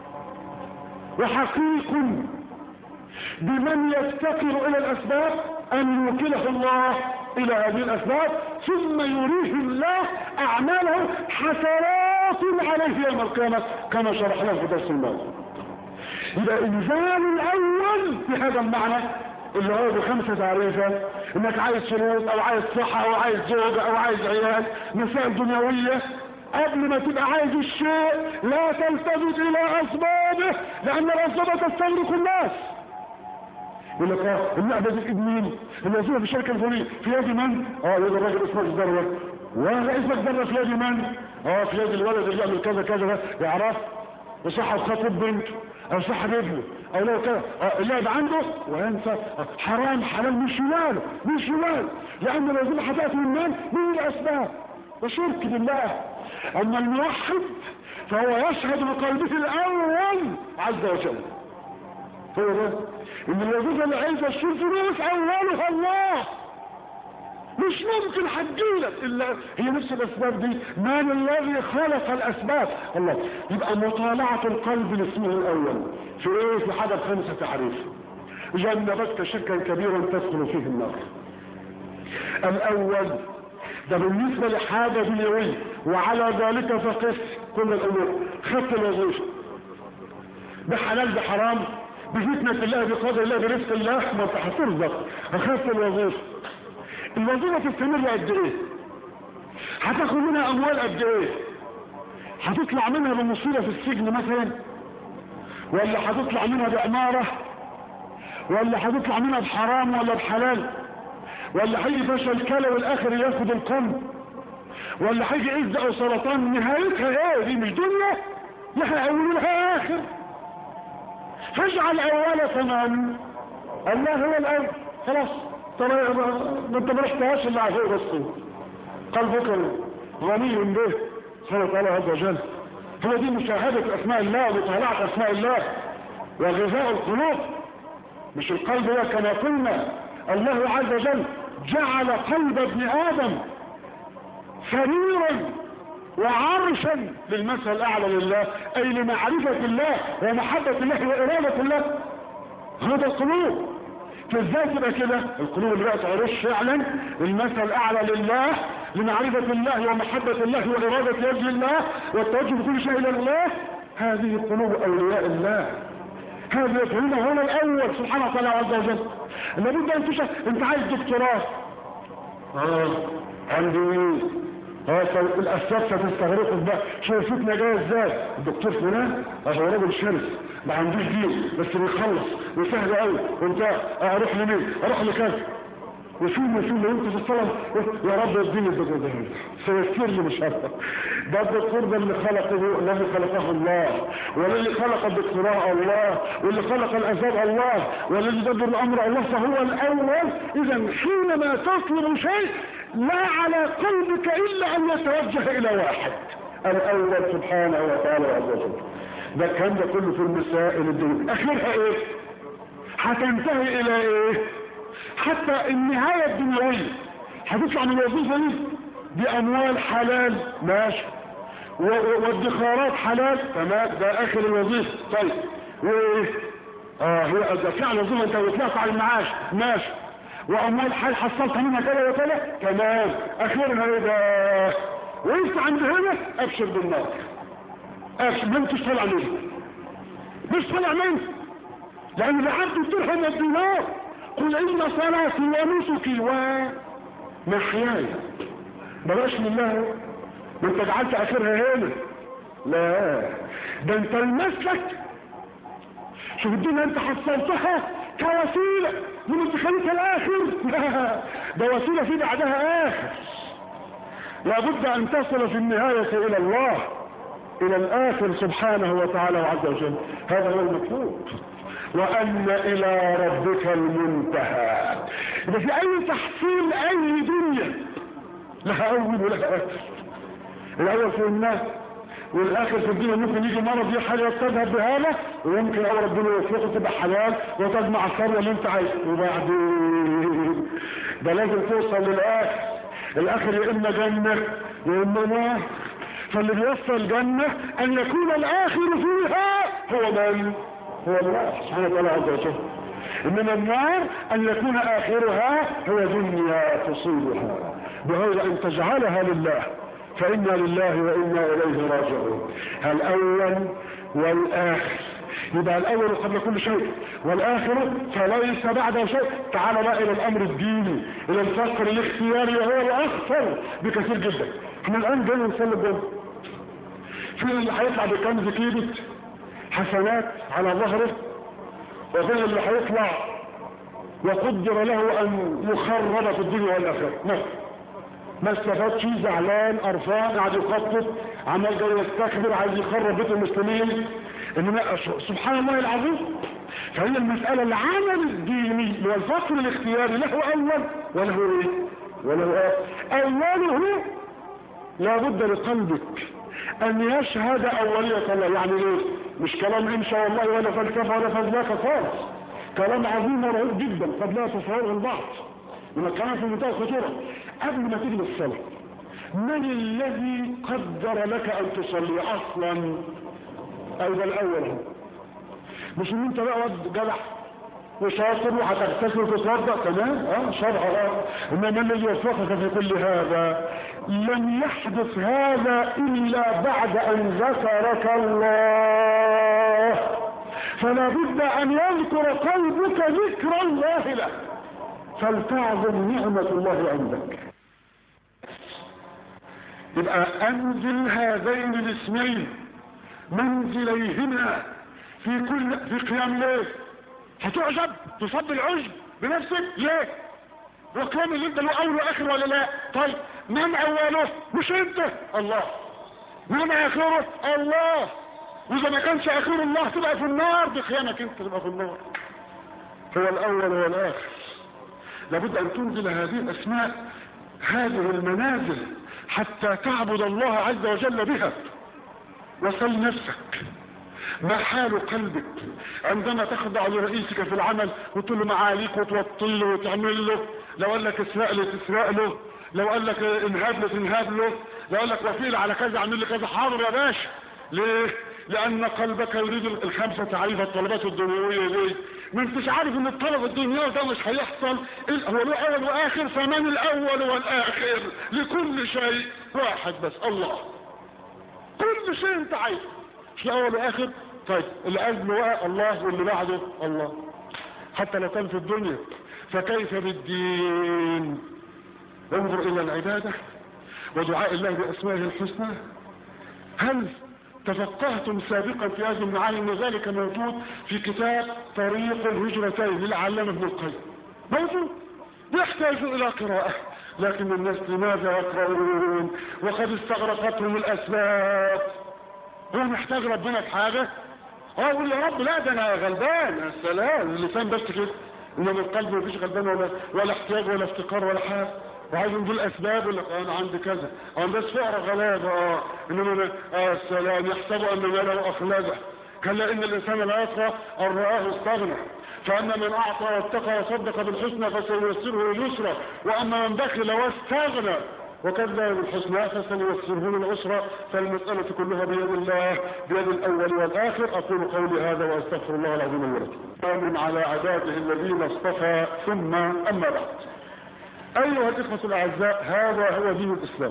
وحقيق بمن يفتقر الى الاسباب ان يوكله الله الى هذه الاسباب، ثم يريه الله اعماله حسرات عليه يوم القيامه كما شرحنا في درس الماضي. يبقى انزال الاول في هذا المعنى اللي هو ب5 تعريفات، انك عايز فلوس او عايز صحه او عايز زوجه او عايز عيال، مسائل دنيويه، قبل ما تبقى عايز الشيء لا تلتفت الى اسبابه، لان الاسباب تستغرق الناس. يقول لك اللعبه دي في ايد مين؟ الوظيفه في الشركه الفلانيه في يد من؟ يقول الراجل اسمه الذره. ورئيس الذره في يد من؟ في يد الولد اللي يعمل كذا كذا ده، يعرف يصحب خطيب بنته او صاحب ابنه او لو كده اللعب عنده وينسى حرام حلال مش يواله مش يواله، لان الوظيفه هتاتي من مين؟ من الاسباب وشرك بالله. اما الموحد فهو يشهد بقلبه الاول عز وجل. هو ده ان الوظيفه اللي عايزه تشيل فلوس اولها الله، مش ممكن هتجيلك الا هي نفس الاسباب دي. من الذي خلق الاسباب؟ الله. يبقى مطالعه القلب لاسمه الاول في ايه؟ في حاجه خمسه تعريف. جنبتك شكا كبيرا تدخل فيه النار. الاول ده بالنسبه لحاجه دنيويه، وعلى ذلك فقس كل الامور. خدت الوظيفه بحلال بحرام بفتنه الله بقدر الله برزق الله، ما انت هترزق. اخدت الوظيفه، الوظيفه تستمر قد ايه؟ هتاخد منها اموال قد ايه؟ هتطلع منها بمصيبه في السجن مثلا، ولا هتطلع منها بعماره، ولا هتطلع منها بحرام ولا بحلال، ولا هيجي فشل كلى والاخر ياخد القلب، ولا هيجي عز او سرطان. نهايتها ايه؟ دي مش دنيا لها اول لها اخر. فاجعل اول ثمان الله هو الاول. خلاص انت ما رحتهاش الا على بس قلبك غني به سبحانه وتعالى عز وجل. هو دي مشاهده اسماء الله ومطالعه اسماء الله وغذاء القلوب، مش القلب. هو كما قلنا الله عز وجل جعل قلب ابن ادم سريرا وعرشا للمثل الاعلى لله، اي لمعرفه الله ومحبه الله واراده الله. هذا القلوب. فازاي تبقى كده؟ القلوب اللي بقت عروش فعلا المثل الاعلى لله، لمعرفه الله ومحبه الله واراده وجه الله والتوجه بكل شيء الى الله. هذه قلوب اولياء الله، هذا يفهمه هو الاول سبحانه وتعالى عز وجل. لابد ان تشوف انت عايز دكتوراه، عندي الاسباب ستستغرقك بقى. شوفتنا جايه ازاي؟ الدكتور فلان هو راجل شرس ما عندوش دين بس بيخلص وسهل قوي، وانت اروح لمين؟ اروح لكذا وفين لو انت في الصلاه يا رب اديني الدكتور ده سيسر لي مش هذا. ده الدكتور ده اللي خلقه الذي خلقه الله، والذي خلق الدكتوراه الله، واللي خلق الاسباب الله، والذي يدبر الامر الله، فهو الاول. اذا حينما تطلب شيء لا على قلبك الا ان يتوجه الى واحد الاول سبحانه وتعالى عز وجل. ده الكلام ده كله في المسائل الدنيا. اخرها ايه؟ هتنتهي الى ايه؟ حتى النهايه الدنيويه هتطلع من الوظيفه دي باموال حلال ماشي، وادخارات حلال تمام، ده اخر الوظيفه. طيب وايه؟ هي ده فعلا وظيفه انت بتطلع على المعاش ماشي، واموال حال حصلت منها كذا وكذا تمام. اخرها ايه ده؟ وانت عند هنا ابشر بالنار. ابشر ما انتش طالع منه، مش طالع منه، لان العبد الدرهم والدينار. قل ان صلاتي ونسكي ومحياي بلاش لله، ما انت جعلت اخرها هنا. لا ده انت المسلك. شوف الدنيا انت حصلتها كوسيله من ادخالك الاخر. ده وسيله في بعدها اخر. لابد ان تصل في النهايه الى الله، الى الاخر سبحانه وتعالى وعز وجل. هذا هو المطلوب. وان الى ربك المنتهى. اذا في اي تحصيل اي دنيا لها اول ولها اخر. الاول في الناس والاخر في الدنيا. ممكن يجي مرض دي حاجه تذهب بهذا، ويمكن اول ربنا يوفقك تبقى حلال وتجمع الثروه اللي انت عايزها. وبعدين ده لازم توصل للاخر. الاخر يا اما جنه يا اما نار. فاللي بيوصل الجنه ان يكون الاخر فيها هو من؟ هو الله سبحانه وتعالى عز وجل. انما النار ان يكون اخرها هو دنيا تصيبها بغير ان تجعلها لله، فإنا لله وإنا إليه راجعون. الأول والآخر. يبقى الأول قبل كل شيء، والآخر فليس بعده شيء. تعال بقى إلى الأمر الديني، إلى الفقر الاختياري، وهو الأخطر بكثير جدا. احنا الآن جايين نصلي الجنة. فين اللي هيطلع بكنز كيبت حسنات على ظهره، وفين اللي هيطلع وقدر له ان يخرب في الدنيا والاخره، ما استفادش، زعلان قرفان قاعد يخطط عمال جاي يستكبر عايز يخرب بيت المسلمين. انما سبحان الله العظيم. فهي المساله العمل الديني والفقر الاختياري له اول وله ايه؟ وله اوله لابد لقلبك ان يشهد اوليه الله. يعني ايه؟ مش كلام ان شاء الله ولا فلسفه ولا فلسفه خالص، كلام عظيم ورهيب جدا قد لا يتصوره البعض، لما كان في منتهى الخطوره. قبل ما تيجي للصلاه، من الذي قدر لك ان تصلي اصلا؟ ايضا الاول مش ان انت بقى واد جدع وشاطر وهتغتسل وتتوضا تمام، شرع انما الذي وفقك في كل هذا لم يحدث هذا الا بعد ان ذكرك الله، فلا بد ان يذكر قلبك ذكر الله له فلتعظم نعمه الله عندك. يبقى انزل هذين الاسمين منزليهما في قيام الليل. هتعجب تصب العجب بنفسك ليه؟ وقيام الليل ده له اول واخر ولا لا؟ طيب من اوله؟ مش انت، الله. من اخره؟ الله. واذا ما كانش اخر الله تبقى في النار، بقيامك انت تبقى في النار. هو الاول والاخر. لابد ان تنزل هذه الاسماء، هذه المنازل، حتى تعبد الله عز وجل بها. وسل نفسك ما حال قلبك عندما تخضع لرئيسك في العمل وتقول له معاليك وتوطي له وتعمل له، لو قال لك اسرق له تسرق له، لو قال لك انهاب له تنهاب له، لو قال لك وكيل على كذا اعمل لي كذا، حاضر يا باشا. ليه؟ لان قلبك يريد الخمسه تعريف الطلبات الدنيويه. ليه؟ ما انتش عارف ان الطلب الدنيوي ده مش هيحصل، هو له اول واخر، فمن الاول والاخر لكل شيء واحد بس، الله. كل شيء انت عايزه مش اول واخر. طيب اللي قبله الله واللي بعده الله، حتى لو كان في الدنيا. فكيف بالدين؟ انظر الى العباده ودعاء الله باسمائه الحسنى. هل تفقهتم سابقا في هذه المعاني؟ ان ذلك موجود في كتاب طريق الهجرتين للعلامه ابن القيم، موجود يحتاج الى قراءه. لكن الناس لماذا يقرؤون وقد استغرقتهم الاسباب؟ هو محتاج ربنا في حاجه؟ اقول يا رب لا، ده انا غلبان. يا سلام، اللسان بس كده، انما القلب مفيش غلبان ولا احتياج ولا افتقار ولا حاجه. وعايز نقول اسباب، يقول لك انا عندي كذا، انا بس فقر غلابه. انما السلام يحسب ان ماله اخلده، كلا ان الانسان لا يطغى ان رآه استغنى، فاما من اعطى واتقى وصدق بالحسنى فسييسره لليسرى، واما من بخل واستغنى وكذب بالحسنى فسنيسره للعسرى. فالمسألة كلها بيد الله، بيد الأول والآخر. أقول قولي هذا وأستغفر الله العظيم لي ولكم. آمن على عباده الذين اصطفى. ثم أما بعد، أيها الإخوة الأعزاء، هذا هو دين الإسلام،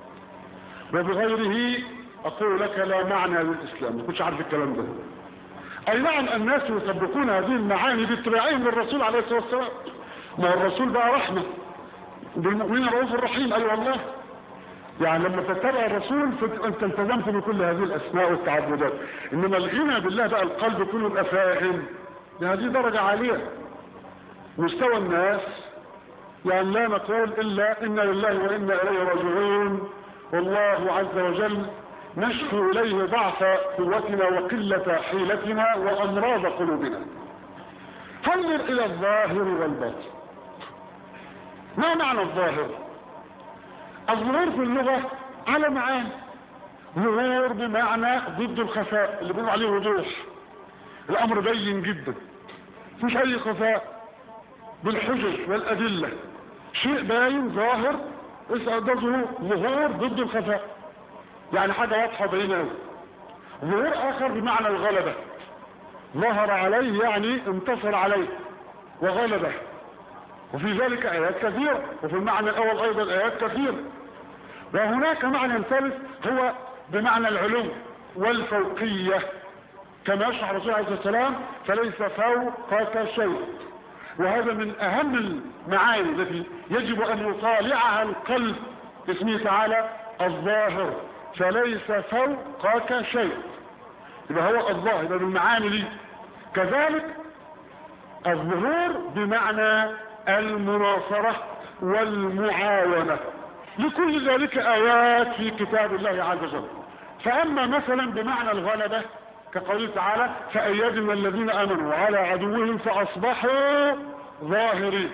وبغيره أقول لك لا معنى للإسلام. ما كنتش عارف الكلام ده. أي نعم، الناس يطبقون هذه المعاني باتباعهم للرسول عليه الصلاة والسلام. ما الرسول بقى رحمة بالمؤمنين رؤوف الرحيم. اي والله، يعني لما تتبع الرسول انت التزمت بكل هذه الاسماء والتعبدات. انما الغنى بالله بقى القلب كله يبقى فاهم، هذه درجه عاليه. مستوى الناس يعني لا نقول الا انا لله وانا اليه راجعون، والله عز وجل نشكو اليه ضعف قوتنا وقله حيلتنا وامراض قلوبنا. فانظر الى الظاهر والباطن. ما معنى الظاهر؟ الظهور في اللغة على معاني. ظهور بمعنى ضد الخفاء، اللي بيقولوا عليه وضوح. الامر بين جدا، مفيش اي خفاء، بالحجج والادلة شيء باين ظاهر، ده ظهور ضد الخفاء، يعني حاجة واضحة بينه. ظهور اخر بمعنى الغلبة، ظهر عليه يعني انتصر عليه وغلبه، وفي ذلك آيات كثيرة، وفي المعنى الأول أيضا آيات كثيرة. وهناك معنى ثالث هو بمعنى العلو والفوقية، كما يشرح الرسول عليه الصلاة والسلام فليس فوقك شيء. وهذا من أهم المعاني التي يجب أن يطالعها القلب باسمه تعالى الظاهر، فليس فوقك شيء. يبقى هو الظاهر، يبقى من المعاني دي. كذلك الظهور بمعنى المناصرة والمعاونة، لكل ذلك آيات في كتاب الله عز وجل. فأما مثلا بمعنى الغلبة كقوله تعالى فأيدنا الذين آمنوا على عدوهم فأصبحوا ظاهرين،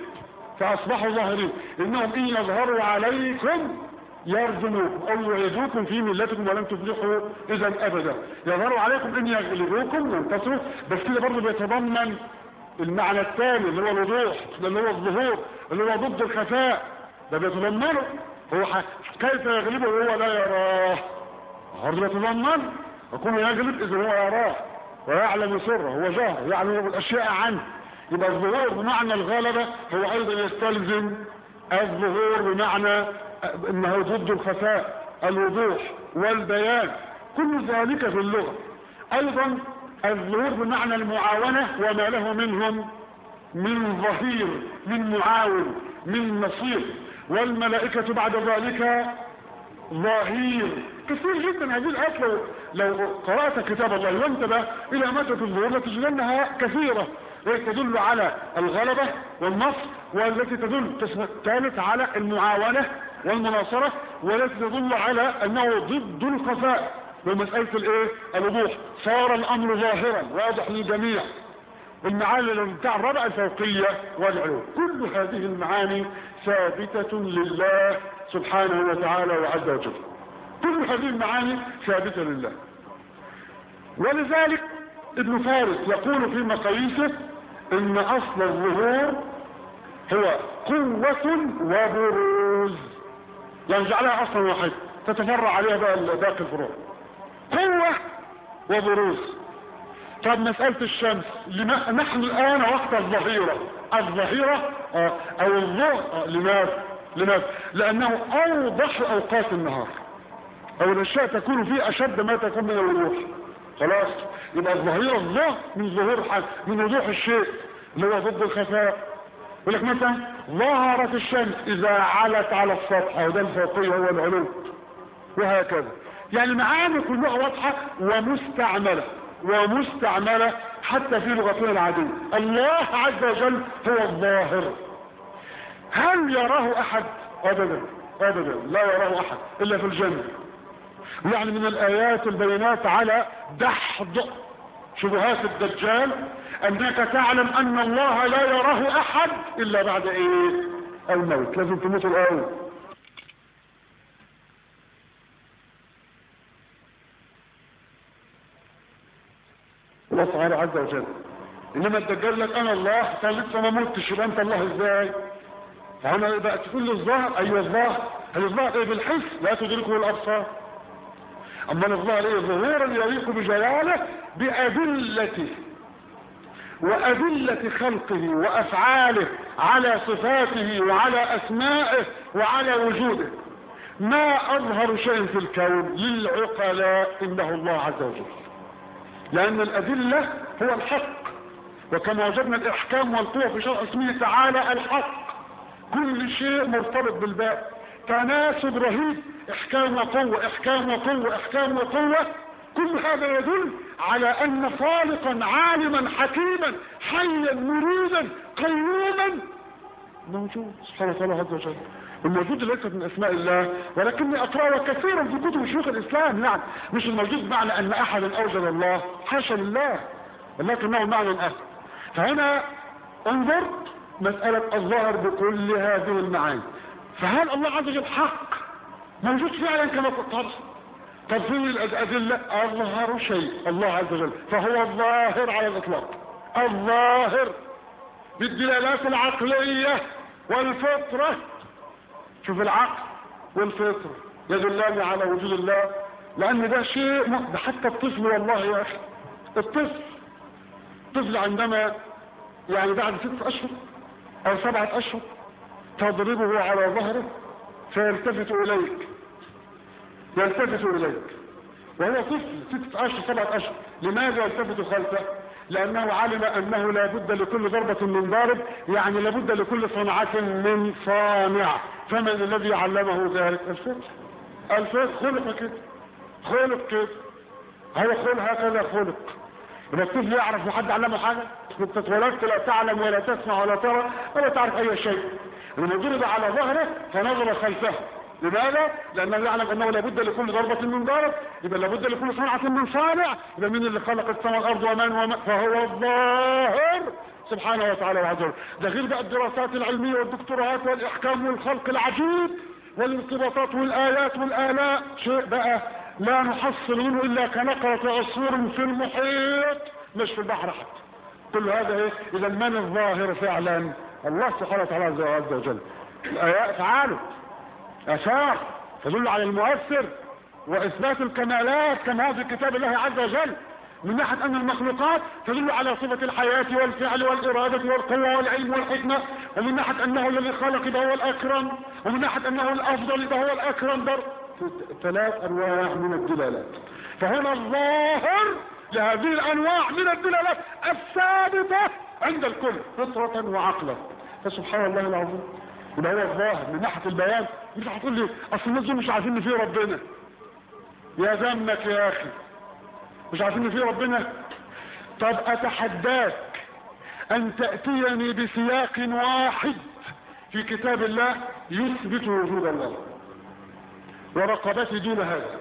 إنهم إن يظهروا عليكم يرجموكم أو يعيدوكم في ملتكم ولن تفلحوا إذا أبدا. يظهروا عليكم إن يغلبوكم ينتصروا، بس كده برضه بيتضمن المعنى الثاني اللي هو الوضوح، اللي هو الظهور، اللي هو ضد الخفاء، ده بيتضمنه. هو كيف يغلبه وهو لا يراه؟ برضه بيتضمن يكون يغلب إذا هو يراه ويعلم سره، هو ظاهر يعلم الأشياء عنه. يبقى الظهور بمعنى الغلبة هو أيضا يستلزم الظهور بمعنى انه ضد الخفاء، الوضوح والبيان، كل ذلك في اللغة. ايضا الظهور بمعنى المعاونة وما له منهم من ظهير، من معاون، من نصير، والملائكة بعد ذلك ظهير. كثير جدا هذه الآيات لو قرأت كتاب الله وانتبه إلى مادة الظهور لتجدنها كثيرة، التي تدل على الغلبة والنصر، والتي تدل ثالث على المعاونة والمناصرة، والتي تدل على أنه ضد الخفاء بمسألة الايه؟ الوضوح. صار الأمر ظاهرا واضح للجميع. المعاني بتاع الربع الفوقية والعلو، كل هذه المعاني ثابتة لله سبحانه وتعالى وعز وجل، كل هذه المعاني ثابتة لله. ولذلك ابن فارس يقول في مقاييسه ان اصل الظهور هو قوة وبروز، يعني جعلها اصلا واحد تتفرع عليها بقى باقي الفروع، قوة وبروز. طب مسألة الشمس نحن الان وقت الظهيرة او الظهر، لماذا؟ لانه اوضح اوقات النهار، او الاشياء تكون فيه اشد ما تكون من الوضوح. خلاص يبقى الظهيرة الظهر من وضوح الشيء اللي هو ضد الخفاء. يقول لك مثلا ظهرت الشمس اذا علت على السطح، وده الفوقية هو العلو، وهكذا. يعني معاني كلها واضحة ومستعملة حتى في لغتنا العادية. الله عز وجل هو الظاهر. هل يراه احد؟ ابدا لا يراه احد الا في الجنة. يعني من الآيات البينات على دحض شبهات الدجال أنك تعلم أن الله لا يراه أحد إلا بعد الموت، لازم تموت الأول. الله سبحانه عز وجل. إنما الدجال لك أنا الله، كان لسه ما موتش، يبقى أنت الله إزاي؟ فهنا بقى تقول لي الظاهر، أيوة الظاهر، الظاهر بالحس لا تدركه الأبصار. أما الظاهر ظهورا يليق بجلاله بأدلته وأدلة خلقه وأفعاله على صفاته وعلى أسمائه وعلى وجوده. ما أظهر شيء في الكون للعقلاء إنه الله عز وجل، لأن الأدلة هو الحق، وكما وجدنا الإحكام والقوة في شرع اسمه تعالى الحق، كل شيء مرتبط بالباقي، تناسب رهيب، احكام وقوة، احكام وقوة، احكام وقوة. كل هذا يدل على ان خالقا عالما حكيما حيا مريدا قيوما موجود سبحانه وتعالى عز وجل. الموجود ليست من اسماء الله، ولكني اقرأه كثيرا في كتب شيوخ الاسلام. يعني مش الموجود معنى ان احدا اوجد الله، حاشا لله، ولكنه معنى اخر. فهنا انظر مسألة الظاهر بكل هذه المعاني. فهل الله عز وجل حق موجود فعلا كما قلت؟ طب فين الأدلة؟ أظهر شيء الله عز وجل، فهو الظاهر على الإطلاق، الظاهر بالدلالات العقلية والفطرة. شوف العقل والفطرة يدلان على وجود الله، لأن ده شيء ده حتى الطفل، والله يا أخي الطفل عندما يعني بعد 6 أشهر أو 7 أشهر تضربه على ظهره فيلتفت إليك وهو طفل 6 أشهر 7 أشهر. لماذا يلتفت خلفه؟ لأنه علم أنه لا بد لكل ضربة من ضارب، يعني لا بد لكل صنعة من صانع. فمن الذي علمه ذلك؟ الفطر. خلق كده، هو خلق هكذا خلق. يبقى الطفل يعرف وحد علمه حاجه؟ انت اتولدت لا تعلم ولا تسمع ولا ترى ولا تعرف اي شيء. لما ضرب على ظهره فنظر خلفه. لماذا؟ لانه يعلم انه لابد لكل ضربه من ضرب، يبقى لابد لكل صنعه من صانع. يبقى مين اللي خلق السماء والارض ومن فهو الظاهر سبحانه وتعالى وعز. ده غير بقى الدراسات العلميه والدكتوراه والاحكام والخلق العجيب والارتباطات والايات والالاء، شيء بقى لا نحصل منه الا كنقرة عصفور في المحيط مش في البحر حتى. كل هذا ايه؟ اذا من الظاهر فعلا؟ الله سبحانه وتعالى عز وجل. الايات تعالوا اثار تدل على المؤثر واثبات الكمالات كما في كتاب الله عز وجل، من ناحية ان المخلوقات تدل على صفة الحياة والفعل والارادة والقوة والعلم والحكمة، ومن ناحية انه الذي خلق ده هو الاكرم، ومن ناحية انه الافضل ده هو الاكرم. در 3 انواع من الدلالات. فهنا الظاهر لهذه الانواع من الدلالات الثابتة عند الكل فطرة وعقلا. فسبحان الله العظيم. يبقى هو الظاهر من ناحية البيان. مش هتقول لي اصل الناس دول مش عارفين ان في ربنا. يا ذمك يا اخي، مش عارفين ان في ربنا؟ طب اتحداك ان تأتيني بسياق واحد في كتاب الله يثبت وجود الله ورقبتي دون هذا.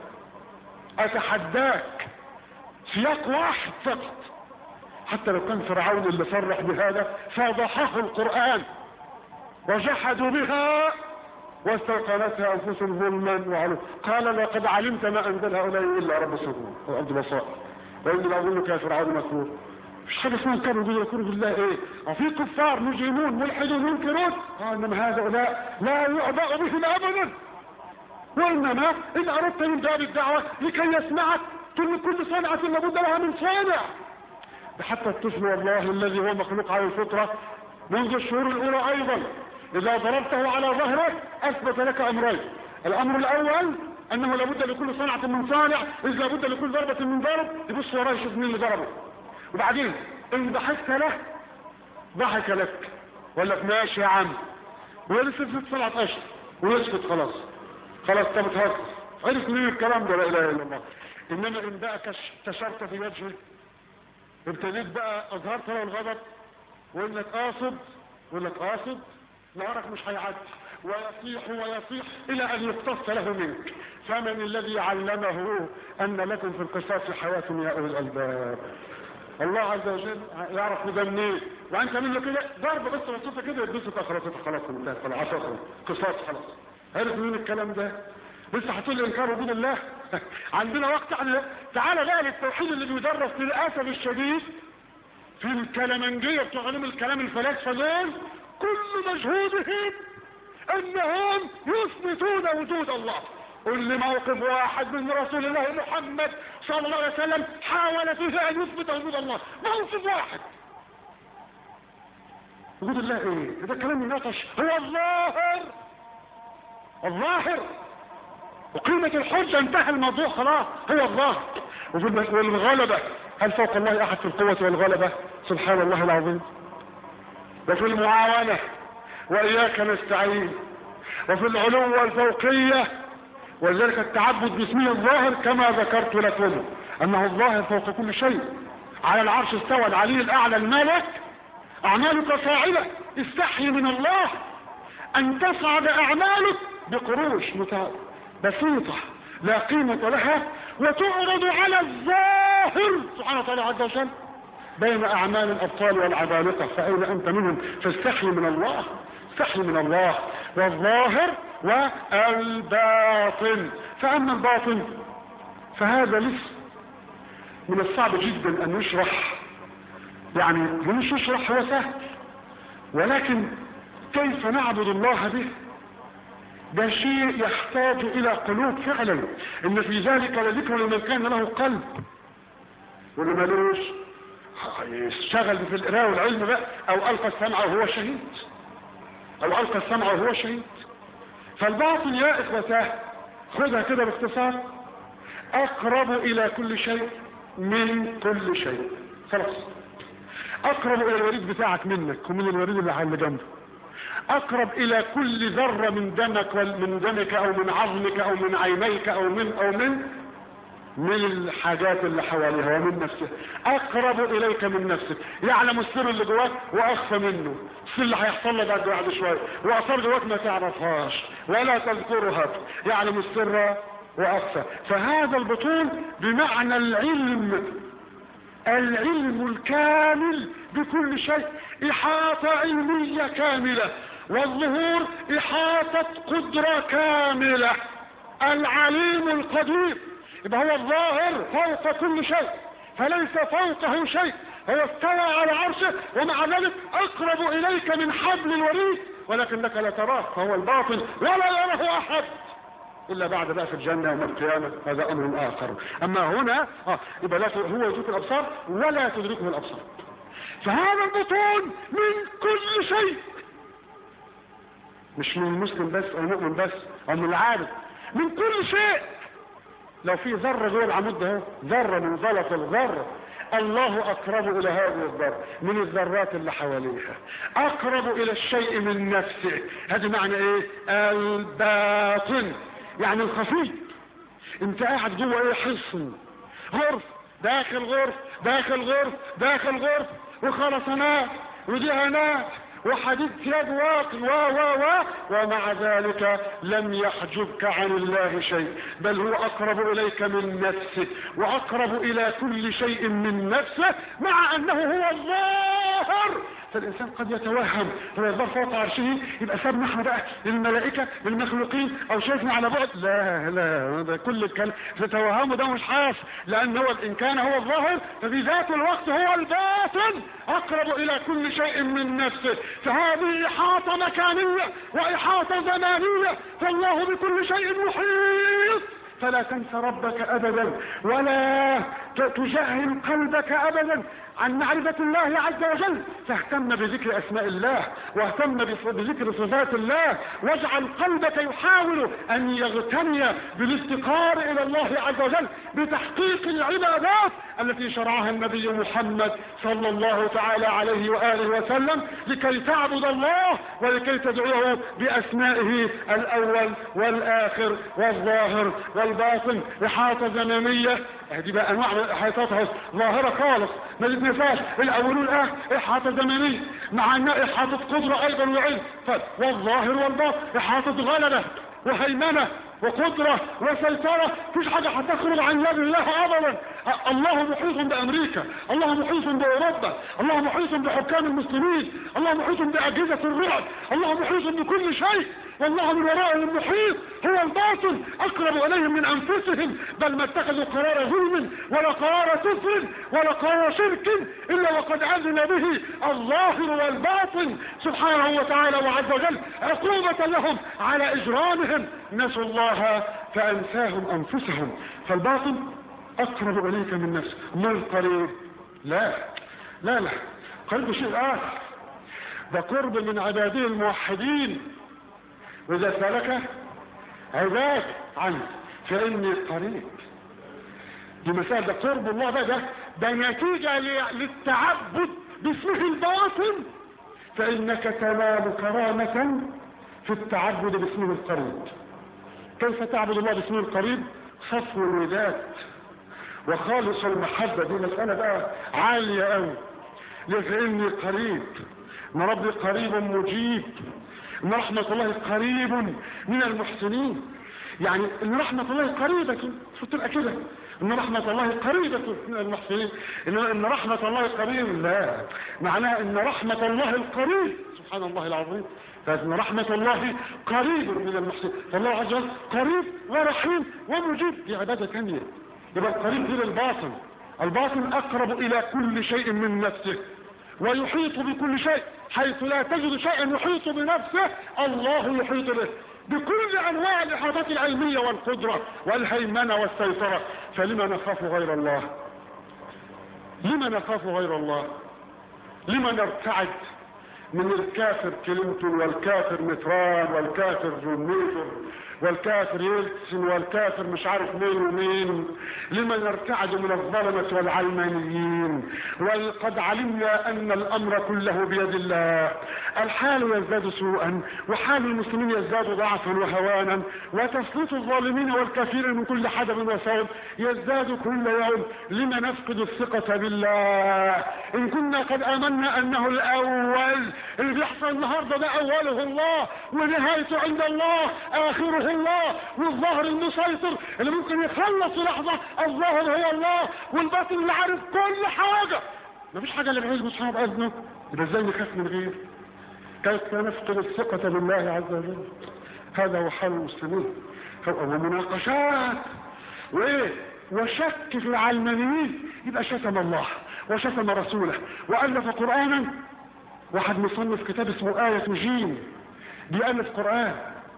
اتحداك سياق واحد فقط، حتى لو كان فرعون اللي صرح بهذا فضحه القرآن وجحدوا بها واستيقنتها انفسهم ظلما وعلوا. قال لقد علمت ما انزل هؤلاء الا رب السماوات والارض بصائر واني لاظنك يا فرعون مسرور. مش حاجه اسمها كانوا يذكروا بالله ايه؟ وفي كفار مجرمون ملحدون ينكرون. انما هؤلاء لا يعبأ بهم ابدا، وانما ان اردت من باب الدعوه لكي يسمعك كل صنعه لابد لها من صانع. حتى الطفل والله الذي هو مخلوق على الفطره منذ الشهور الاولى ايضا اذا ضربته على ظهره اثبت لك امرين. الامر الاول انه لابد لكل صنعة من صانع، اذ لابد لكل ضربة من ضرب. يبص وراه يشوف مين اللي ضربه، وبعدين ان ضحكت له ضحك لك، ولا ماشي يا عم ويلسف 7 اشهر ويسكت خلاص انت بتهزر. عرف مين الكلام ده؟ لا اله الا الله. انما ان بقى كشرت في وجهه، ابتديت بقى اظهرت له الغضب وانك قاصد نهارك مش هيعدي، ويصيح الى ان يقتص له منك. فمن الذي علمه ان لكم في القصاص حياة يا اولي الالباب؟ الله عز وجل يعرف ده منين؟ وانت منه كده ضرب بس بسيطه كده يدوسك خلاص انتهت خلاص قصاص خلاص. عرف مين الكلام ده؟ لسه هتقول لي انكار وجود الله؟ عندنا وقت يعني. تعالى بقى للتوحيد اللي بيدرس للاسف الشديد في الكلامنجيه بتوع علوم الكلام الفلاسفه دول، كل مجهودهم انهم يثبتون وجود الله. قل لي موقف واحد من رسول الله محمد صلى الله عليه وسلم حاول فيه ان يثبت وجود الله، موقف واحد. وجود الله ايه؟ ده كلام يناقش. هو الظاهر وقيمة الحجة انتهى الموضوع خلاص. هو الظاهر. والغلبة، هل فوق الله احد في القوة والغلبة؟ سبحان الله العظيم. وفي المعاونة وإياك نستعين، وفي العلو والفوقية، ولذلك التعبد باسمه الظاهر كما ذكرت لكم أنه الظاهر فوق كل شيء. على العرش استوى العلي الأعلى الملك. أعمالك صاعدة، استحي من الله أن تصعد أعمالك بقروش بسيطة لا قيمة لها وتعرض على الظاهر سبحانه وتعالى عز وجل بين أعمال الأبطال والعبالقة. فأين أنت منهم؟ فاستحي من الله، استحي من الله. والظاهر والباطن. فأما الباطن فهذا لسه من الصعب جدا أن يشرح، يعني مش يشرح هو سهل، ولكن كيف نعبد الله به ده شيء يحتاج إلى قلوب فعلا. إن في ذلك لذكر لمن كان له قلب، واللي مالوش يشتغل في القراءة والعلم بقى، أو ألقى السمع وهو شهيد. فالباطن يا إخوتاه خذها كده باختصار أقرب إلى كل شيء من كل شيء. خلاص، أقرب إلى الوريد بتاعك منك ومن الوريد اللي على جنبه، أقرب إلى كل ذرة من دمك أو من عظمك أو من عينيك أو من من الحاجات اللي حواليها ومن نفسها. اقرب اليك من نفسك، يعلم السر اللي جواك واخفى منه، السر اللي هيحصل لك بعد شويه واثار جواك ما تعرفهاش ولا تذكرها، يعلم السر واخفى. فهذا البطون بمعنى العلم الكامل بكل شيء، احاطه علميه كامله، والظهور احاطه قدره كامله. العليم القدير، يبقى هو الظاهر فوق كل شيء، فليس فوقه شيء، هو استوى على عرشه، ومع ذلك اقرب اليك من حبل الوريد ولكنك لا تراه، فهو الباطن ولا يراه احد الا بعد بقى في الجنه يوم القيامه، هذا امر اخر. اما هنا يبقى لا هو يدرك الابصار ولا تدركه الابصار. فهذا البطون من كل شيء، مش من المسلم بس او المؤمن بس او من العارف، من كل شيء. لو في ذره جوه العمود ده، ذره من زلط الذره، الله اقرب الى هذه الذره من الذرات اللي حواليها، اقرب الى الشيء من نفسه. هذا معنى ايه؟ الباطن، يعني الخفي. انت قاعد جوه ايه؟ حصن، غرف، داخل غرف داخل غرف داخل غرف، وخرسانات ودهانات وحديد ثياب واقي ومع ذلك لم يحجبك عن الله شيء، بل هو اقرب اليك من نفسه واقرب الى كل شيء من نفسه، مع انه هو الظاهر. فالانسان قد يتوهم هو الظاهر فوق عرشه، يبقى سابنا احنا بقى للملائكه للمخلوقين او شايفنا على بعد. لا ده كل الكلام في توهمه ده مش حاصل، لان هو ان كان هو الظاهر ففي ذات الوقت هو الباطن اقرب الى كل شيء من نفسه. فهذه احاطه مكانيه واحاطه زمانيه، فالله بكل شيء محيط. فلا تنسى ربك ابدا، ولا تجهل قلبك ابدا عن معرفة الله عز وجل، فاهتم بذكر اسماء الله واهتم بذكر صفات الله، واجعل قلبك يحاول ان يغتني بالافتقار الى الله عز وجل بتحقيق العبادات التي شرعها النبي محمد صلى الله تعالى عليه وآله وسلم، لكي تعبد الله ولكي تدعوه باسمائه الاول والاخر والظاهر والباطن. احاطة زمانية، هذه بقى انواع احاطتها، ظاهرة خالص ما تتنساش، الاول والاخر احاطة زمانية، مع انها احاطة قدرة ايضا وعلم. والظاهر والباطن احاطة غلبة وهيمنة وقدرة وسيطرة، مفيش حاجة هتخرج عن يد الله ابدا. الله محيط بامريكا، الله محيط باوروبا، الله محيط بحكام المسلمين، الله محيط باجهزة الرعب، الله محيط بكل شيء، والله من وراء المحيط. هو الباطن اقرب اليهم من انفسهم، بل ما اتخذوا قرار ظلم ولا قرار كفر ولا قرار شرك الا وقد اذن به الظاهر والباطن سبحانه وتعالى وعز وجل، عقوبة لهم على اجرامهم. نسوا الله فانساهم انفسهم. فالباطن اقرب اليك من نفسك. ما القريب؟ لا قريب شيء اخر، ده قرب من عباده الموحدين. واذا سألك عباد عني فاني قريب. دي مسألة، ده قرب الله ده نتيجة للتعبد باسمه الباطن، فانك تنال كرامة في التعبد باسمه القريب. كيف تعبد الله باسمه القريب؟ صفو الوداد وخالص المحبة. دي مسألة بقى عالية قوي. فاني قريب، ان ربي قريب مجيب، ان رحمة الله قريب من المحسنين. يعني ان رحمة الله قريبة، فتبقى كده ان رحمة الله قريبة من المحسنين. ان رحمة الله قريب، لا، معناها ان رحمة الله القريب، سبحان الله العظيم، فان رحمة الله قريب من المحسنين. فالله عز وجل قريب ورحيم ومجيب، دي عبادة ثانية. يبقى القريب غير الباطن. الباطن اقرب الى كل شيء من نفسه ويحيط بكل شيء، حيث لا تجد شيئا يحيط بنفسه الله يحيط به بكل انواع الاحاطات العلمية والقدرة والهيمنة والسيطرة. فلما نخاف غير الله؟ لما نخاف غير الله؟ لما نرتعد من الكافر كلينتون والكافر متران والكافر جون ميجر والكافر يلتزم والكافر مش عارف مين ومين، لمن يرتعد من الظلمة والعلمانيين. وقد علمنا ان الامر كله بيد الله. الحال يزداد سوءا وحال المسلمين يزداد ضعفا وهوانا، وتسليط الظالمين والكافرين من كل حدب وصوب يزداد كل يوم. لما نفقد الثقة بالله ان كنا قد امنا انه الاول؟ اللي بيحصل النهارده ده اوله الله ونهايته عند الله، اخره الله، والظاهر المسيطر اللي ممكن يخلص في لحظه الظاهر هو الله، والباطن اللي عارف كل حاجه. مفيش حاجه اللي بعيد مش عارف اذنه. يبقى ازاي نخاف من غير؟ كيف نفقد الثقه بالله عز وجل؟ هذا هو حال المسلمين. ومناقشات وايه وشك في العلمانيين، يبقى شتم الله وشتم رسوله والف قرانا. واحد مصنف كتاب اسمه آية جيم، بيألف قرآن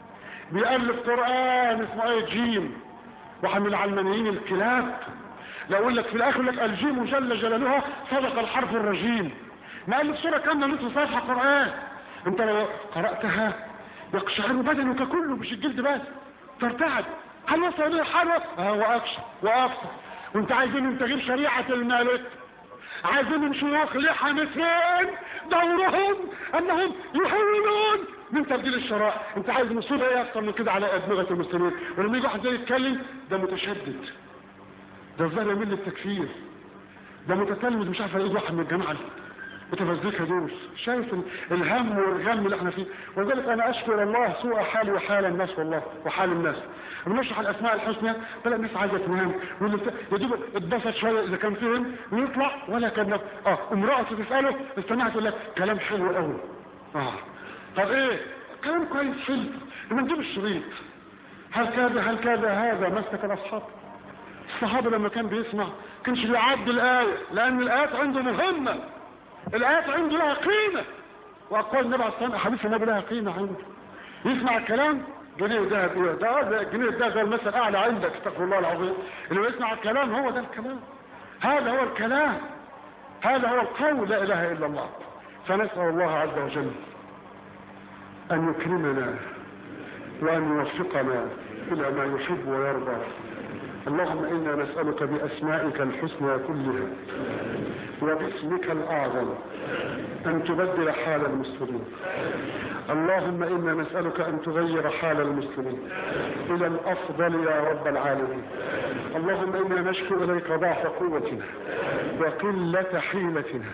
اسمه آية جيم. واحد من العلمانيين الكلاب لا اقول لك في الاخر لك الجيم جل جلالها صدق الحرف الرجيم. ما ألف سورة كاملة نصف صفحة قرآن. انت لو قرأتها يقشعر بدنك كله مش الجلد بس، ترتعد. هل وصل به حاله؟ واكثر. وانت عايزين انت تغير شريعة الملك، عايزين شيوخ لحى مثلين دورهم انهم يحولون من تبديل الشرائع. انت عايز مصيبه ايه اكتر من كده على ادمغه المسلمين؟ ولما يجي واحد زي يتكلم ده متشدد، ده الظاهر يميل للتكفير، ده متتلمذ مش عارف ايه واحد من الجماعه متفزلكه دول. شايف الهم والغم اللي احنا فيه. ولذلك انا اشكو الى الله سوء حالي وحال الناس والله وحال الناس. بنشرح الاسماء الحسنى تلاقي الناس عايزه تنام يا دوب اتبسط شويه اذا كان فيهم ويطلع ولا كان امراه تساله استمعت يقول لك كلام حلو قوي. طب ايه كلام كويس حلو لما نجيب الشريط. هل كذا هذا مسك الاصحاب. الصحابه لما كان بيسمع كانش بيعد الايه، لان الايات عنده مهمه، الايات عنده لها قيمه، واقوال النبي عليه الصلاه والسلام احاديث النبي لها قيمه عنده. يسمع الكلام جنيه ذهب ايه ده الجنيه ده المثل الاعلى عندك استغفر الله العظيم. اللي يسمع الكلام هو ده الكلام، هذا هو الكلام، هذا هو القول لا اله الا الله. فنسال الله عز وجل ان يكرمنا وان يوفقنا الى ما يحب ويرضى. اللهم انا نسالك باسمائك الحسنى كلها وباسمك الاعظم ان تبدل حال المسلمين. اللهم انا نسالك ان تغير حال المسلمين الى الافضل يا رب العالمين. اللهم انا نشكو اليك ضعف قوتنا وقله حيلتنا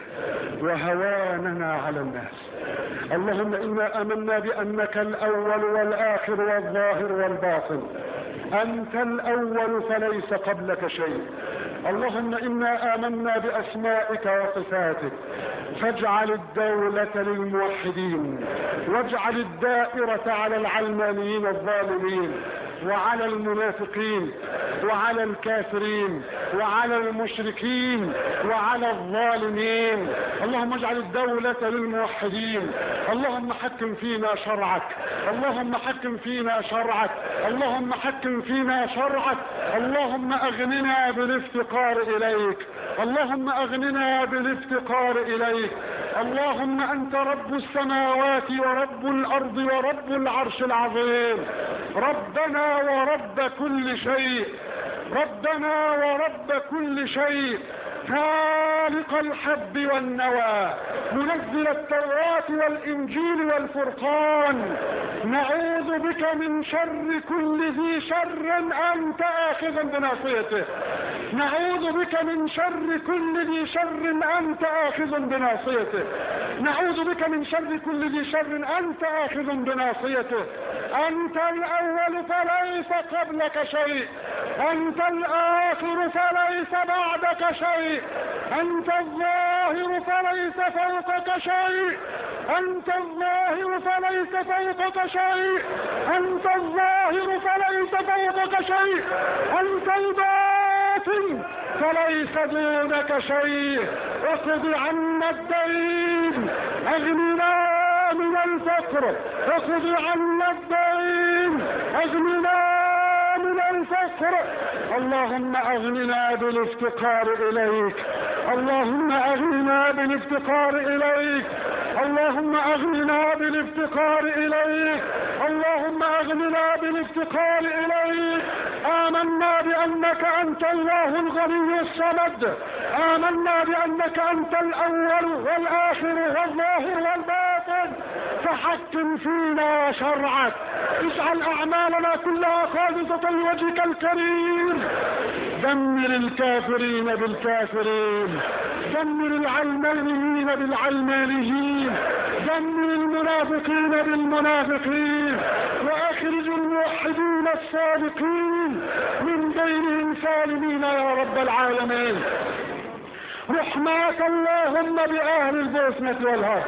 وهواننا على الناس. اللهم انا امنا بانك الاول والاخر والظاهر والباطن، انت الاول فليس قبلك شيء. اللهم انا امنا باسمائك وصفاتك، فاجعل الدولة للموحدين، واجعل الدائرة على العلمانيين الظالمين وعلى المنافقين وعلى الكافرين وعلى المشركين وعلى الظالمين. اللهم اجعل الدولة للموحدين. اللهم حكم فينا شرعك، اللهم حكم فينا شرعك، اللهم حكم فينا شرعك. اللهم اغننا بالافتقار اليك، اللهم اغننا بالافتقار اليك. اللهم انت رب السماوات ورب الارض ورب العرش العظيم، ربنا ورب كل شيء، ربنا ورب كل شيء، خالق الحب والنوى، منزل التوراة والإنجيل والفرقان. نعوذ بك من شر كل ذي شر أنت آخذ بناصيته، نعوذ بك من شر كل ذي شر أنت آخذ بناصيته، نعوذ بك من شر كل ذي شر أنت آخذ بناصيته. أنت الأول فليس قبلك شيء، أنت الآخر فليس بعدك شيء، أنت الظاهر فليس فوقك شيء، أنت الظاهر فليس فوقك شيء، أنت الظاهر فليس فوقك شيء، أنت الباطن فليس دونك شيء. اقض عنا الدين، اغننا من الفقر، اقض عنا الدين، اغننا من الفقر. اللهم اغننا بالافتقار اليك، اللهم أغننا بالافتقار إليك، اللهم أغننا بالافتقار إليك، اللهم أغننا بالافتقار إليك. آمنا بأنك أنت الله الغني الصمد، آمنا بأنك أنت الأول والآخر والظاهر والباطن، فحكم فينا وشرعك، اجعل أعمالنا كلها خالصة لوجهك الكريم. دمر الكافرين بالكافرين، دمر العلمانيين بالعلمانيين، دمر المنافقين بالمنافقين، وأخرج الموحدين الصادقين من بينهم سالمين يا رب العالمين. رحماك اللهم بأهل البوسنة والهرب،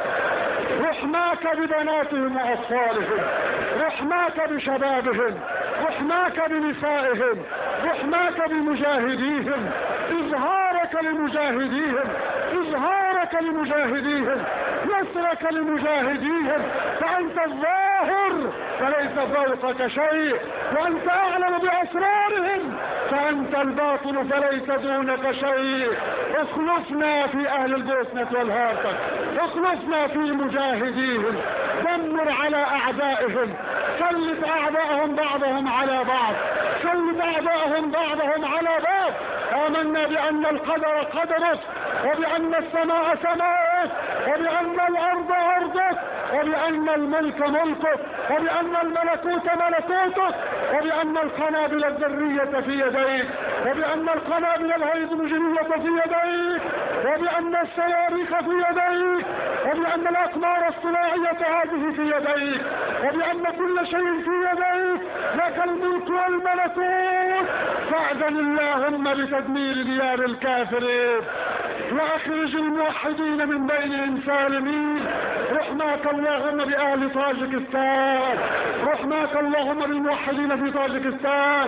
رحماك ببناتهم وأطفالهم، رحماك بشبابهم، رحماك بنسائهم، رحماك بمجاهديهم، إظهارك لمجاهديهم، إظهارك لمجاهديهم، نصرك لمجاهديهم، فأنت الظاهر فليس فوقك شيء، وأنت أعلم بأسرارهم، فأنت الباطن فليس دونك شيء. اخلصنا في أهل البوسنة والهرب، اخلصنا في مجاهديهم، دمر على أعدائهم، سلط أعدائهم بعضهم على بعض، سلط أعدائهم بعضهم على بعض. آمنا بأن القدر قدرك، وبأن السماء سماءك، وبأن الأرض أرضك، وبأن الملك ملكك، وبأن الملكوت ملكوتك، وبأن القنابل الذرية في يديك، وبأن القنابل الهيدروجينية في يديك، وبأن الصواريخ في يديك، وبأن الأقمار الصناعية هذه في يديك، وبأن كل شيء في يديك، لك الملك والملكوت. فأذن اللهم بتدمير ديار الكافرين، وأخرج الموحدين من بينهم سالمين. رحماك اللهم بأهل طاجكستان، رحماك اللهم بالموحدين في طاجكستان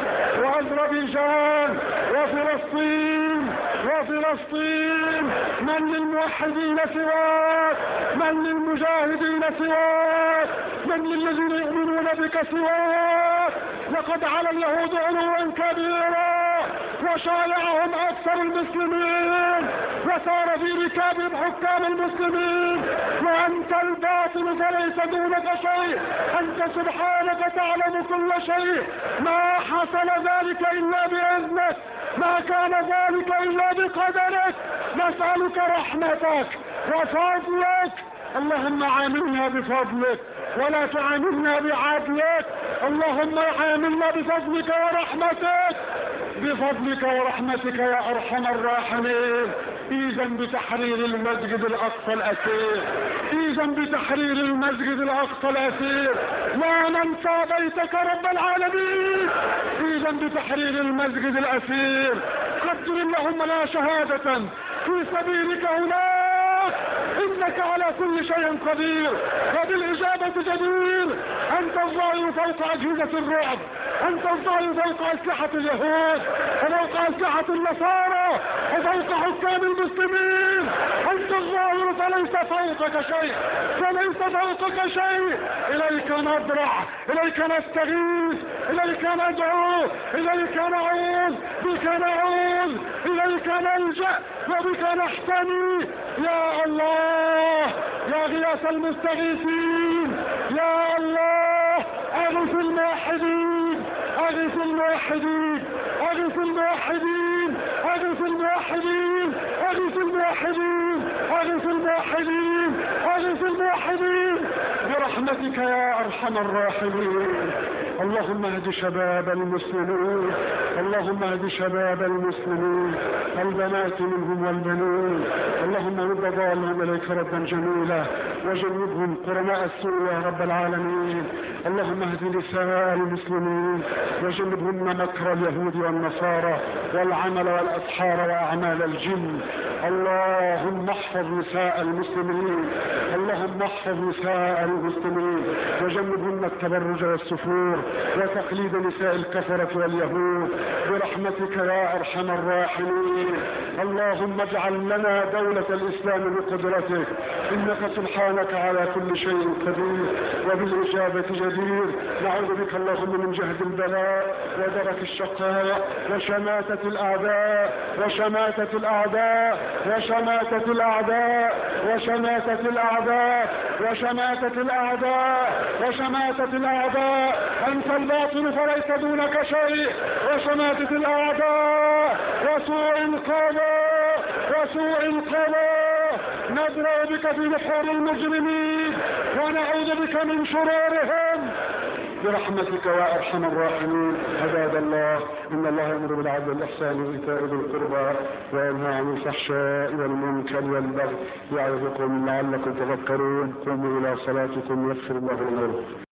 وأذربيجان وفلسطين وفلسطين. من للموحدين سواك، من للمجاهدين سواك، من للذين يؤمنون بك سواك. لقد على اليهود علوا كبيرا وشايعهم أكثر المسلمين، وصار في ركابهم حكام المسلمين، وأنت الباطن فليس دونك شيء، أنت سبحانك تعلم كل شيء. ما حصل ذلك إلا بإذنك، ما كان ذلك إلا بقدرك. نسألك رحمتك وفضلك، اللهم عاملنا بفضلك ولا تعاملنا بعدلك، اللهم عاملنا بفضلك ورحمتك، بفضلك ورحمتك يا أرحم الراحمين. إذن بتحرير المسجد الأقصى الأسير، إذن بتحرير المسجد الأقصى الأسير، لا ننسى بيتك رب العالمين. إذن بتحرير المسجد الأسير، قدر اللهم لا شهادة في سبيلك هناك، إنك على كل شيء قدير وبالإجابة جدير. أنت الظاهر فوق أجهزة الرعب، أنت الظاهر فوق أسلحة اليهود وفوق أسلحة النصارى وفوق حكام المسلمين. أنت الظاهر فليس فوقك شيء، فليس فوقك شيء. إليك نضرع، إليك نستغيث، إليك ندعو، إليك نعوذ، بك نعوذ، إليك نلجأ وبك نحتمي. يا الله يا غياث المستغيثين، يا الله أغث الموحدين، أغث الموحدين، أغث الموحدين، أغث الموحدين، أغث الموحدين، أغث الموحدين، أغث الموحدين برحمتك يا أرحم الراحمين. اللهم اهد شباب المسلمين، اللهم اهد شباب المسلمين، البنات منهم والبنين. اللهم رد ضالهم اليك ردا جميلا، وجنبهم قرناء السوء يا رب العالمين. اللهم اهد نساء المسلمين، وجنبهن مكر اليهود والنصارى والعمل والاسحار واعمال الجن. اللهم احفظ نساء المسلمين، اللهم احفظ نساء المسلمين، وجنبهن التبرج والسفور وتقليد نساء الكفرة واليهود برحمتك يا أرحم الراحمين. اللهم اجعل لنا دولة الإسلام بقدرتك، إنك سبحانك على كل شيء قدير وبالإجابة جدير. نعوذ بك اللهم من جهد البلاء ودرك الشقاء وشماتة الأعداء وشماتة الأعداء وشماتة الأعداء وشماتة الأعداء وشماتة الأعداء وشماتة الأعداء. أنت الباطل فليس دونك شيء، وشماتة الأعداء وسوء القضاء وسوء القضاء. ندرأ بك في بحور المجرمين ونعوذ بك من شرورهم برحمتك يا أرحم الراحمين. عباد الله، إن الله يأمر بالعدل والإحسان وإيتاء ذي القربى وينهى عن الفحشاء والمنكر والبغي يعظكم لعلكم تذكرون. قوموا إلى صلاتكم يغفر الله لكم.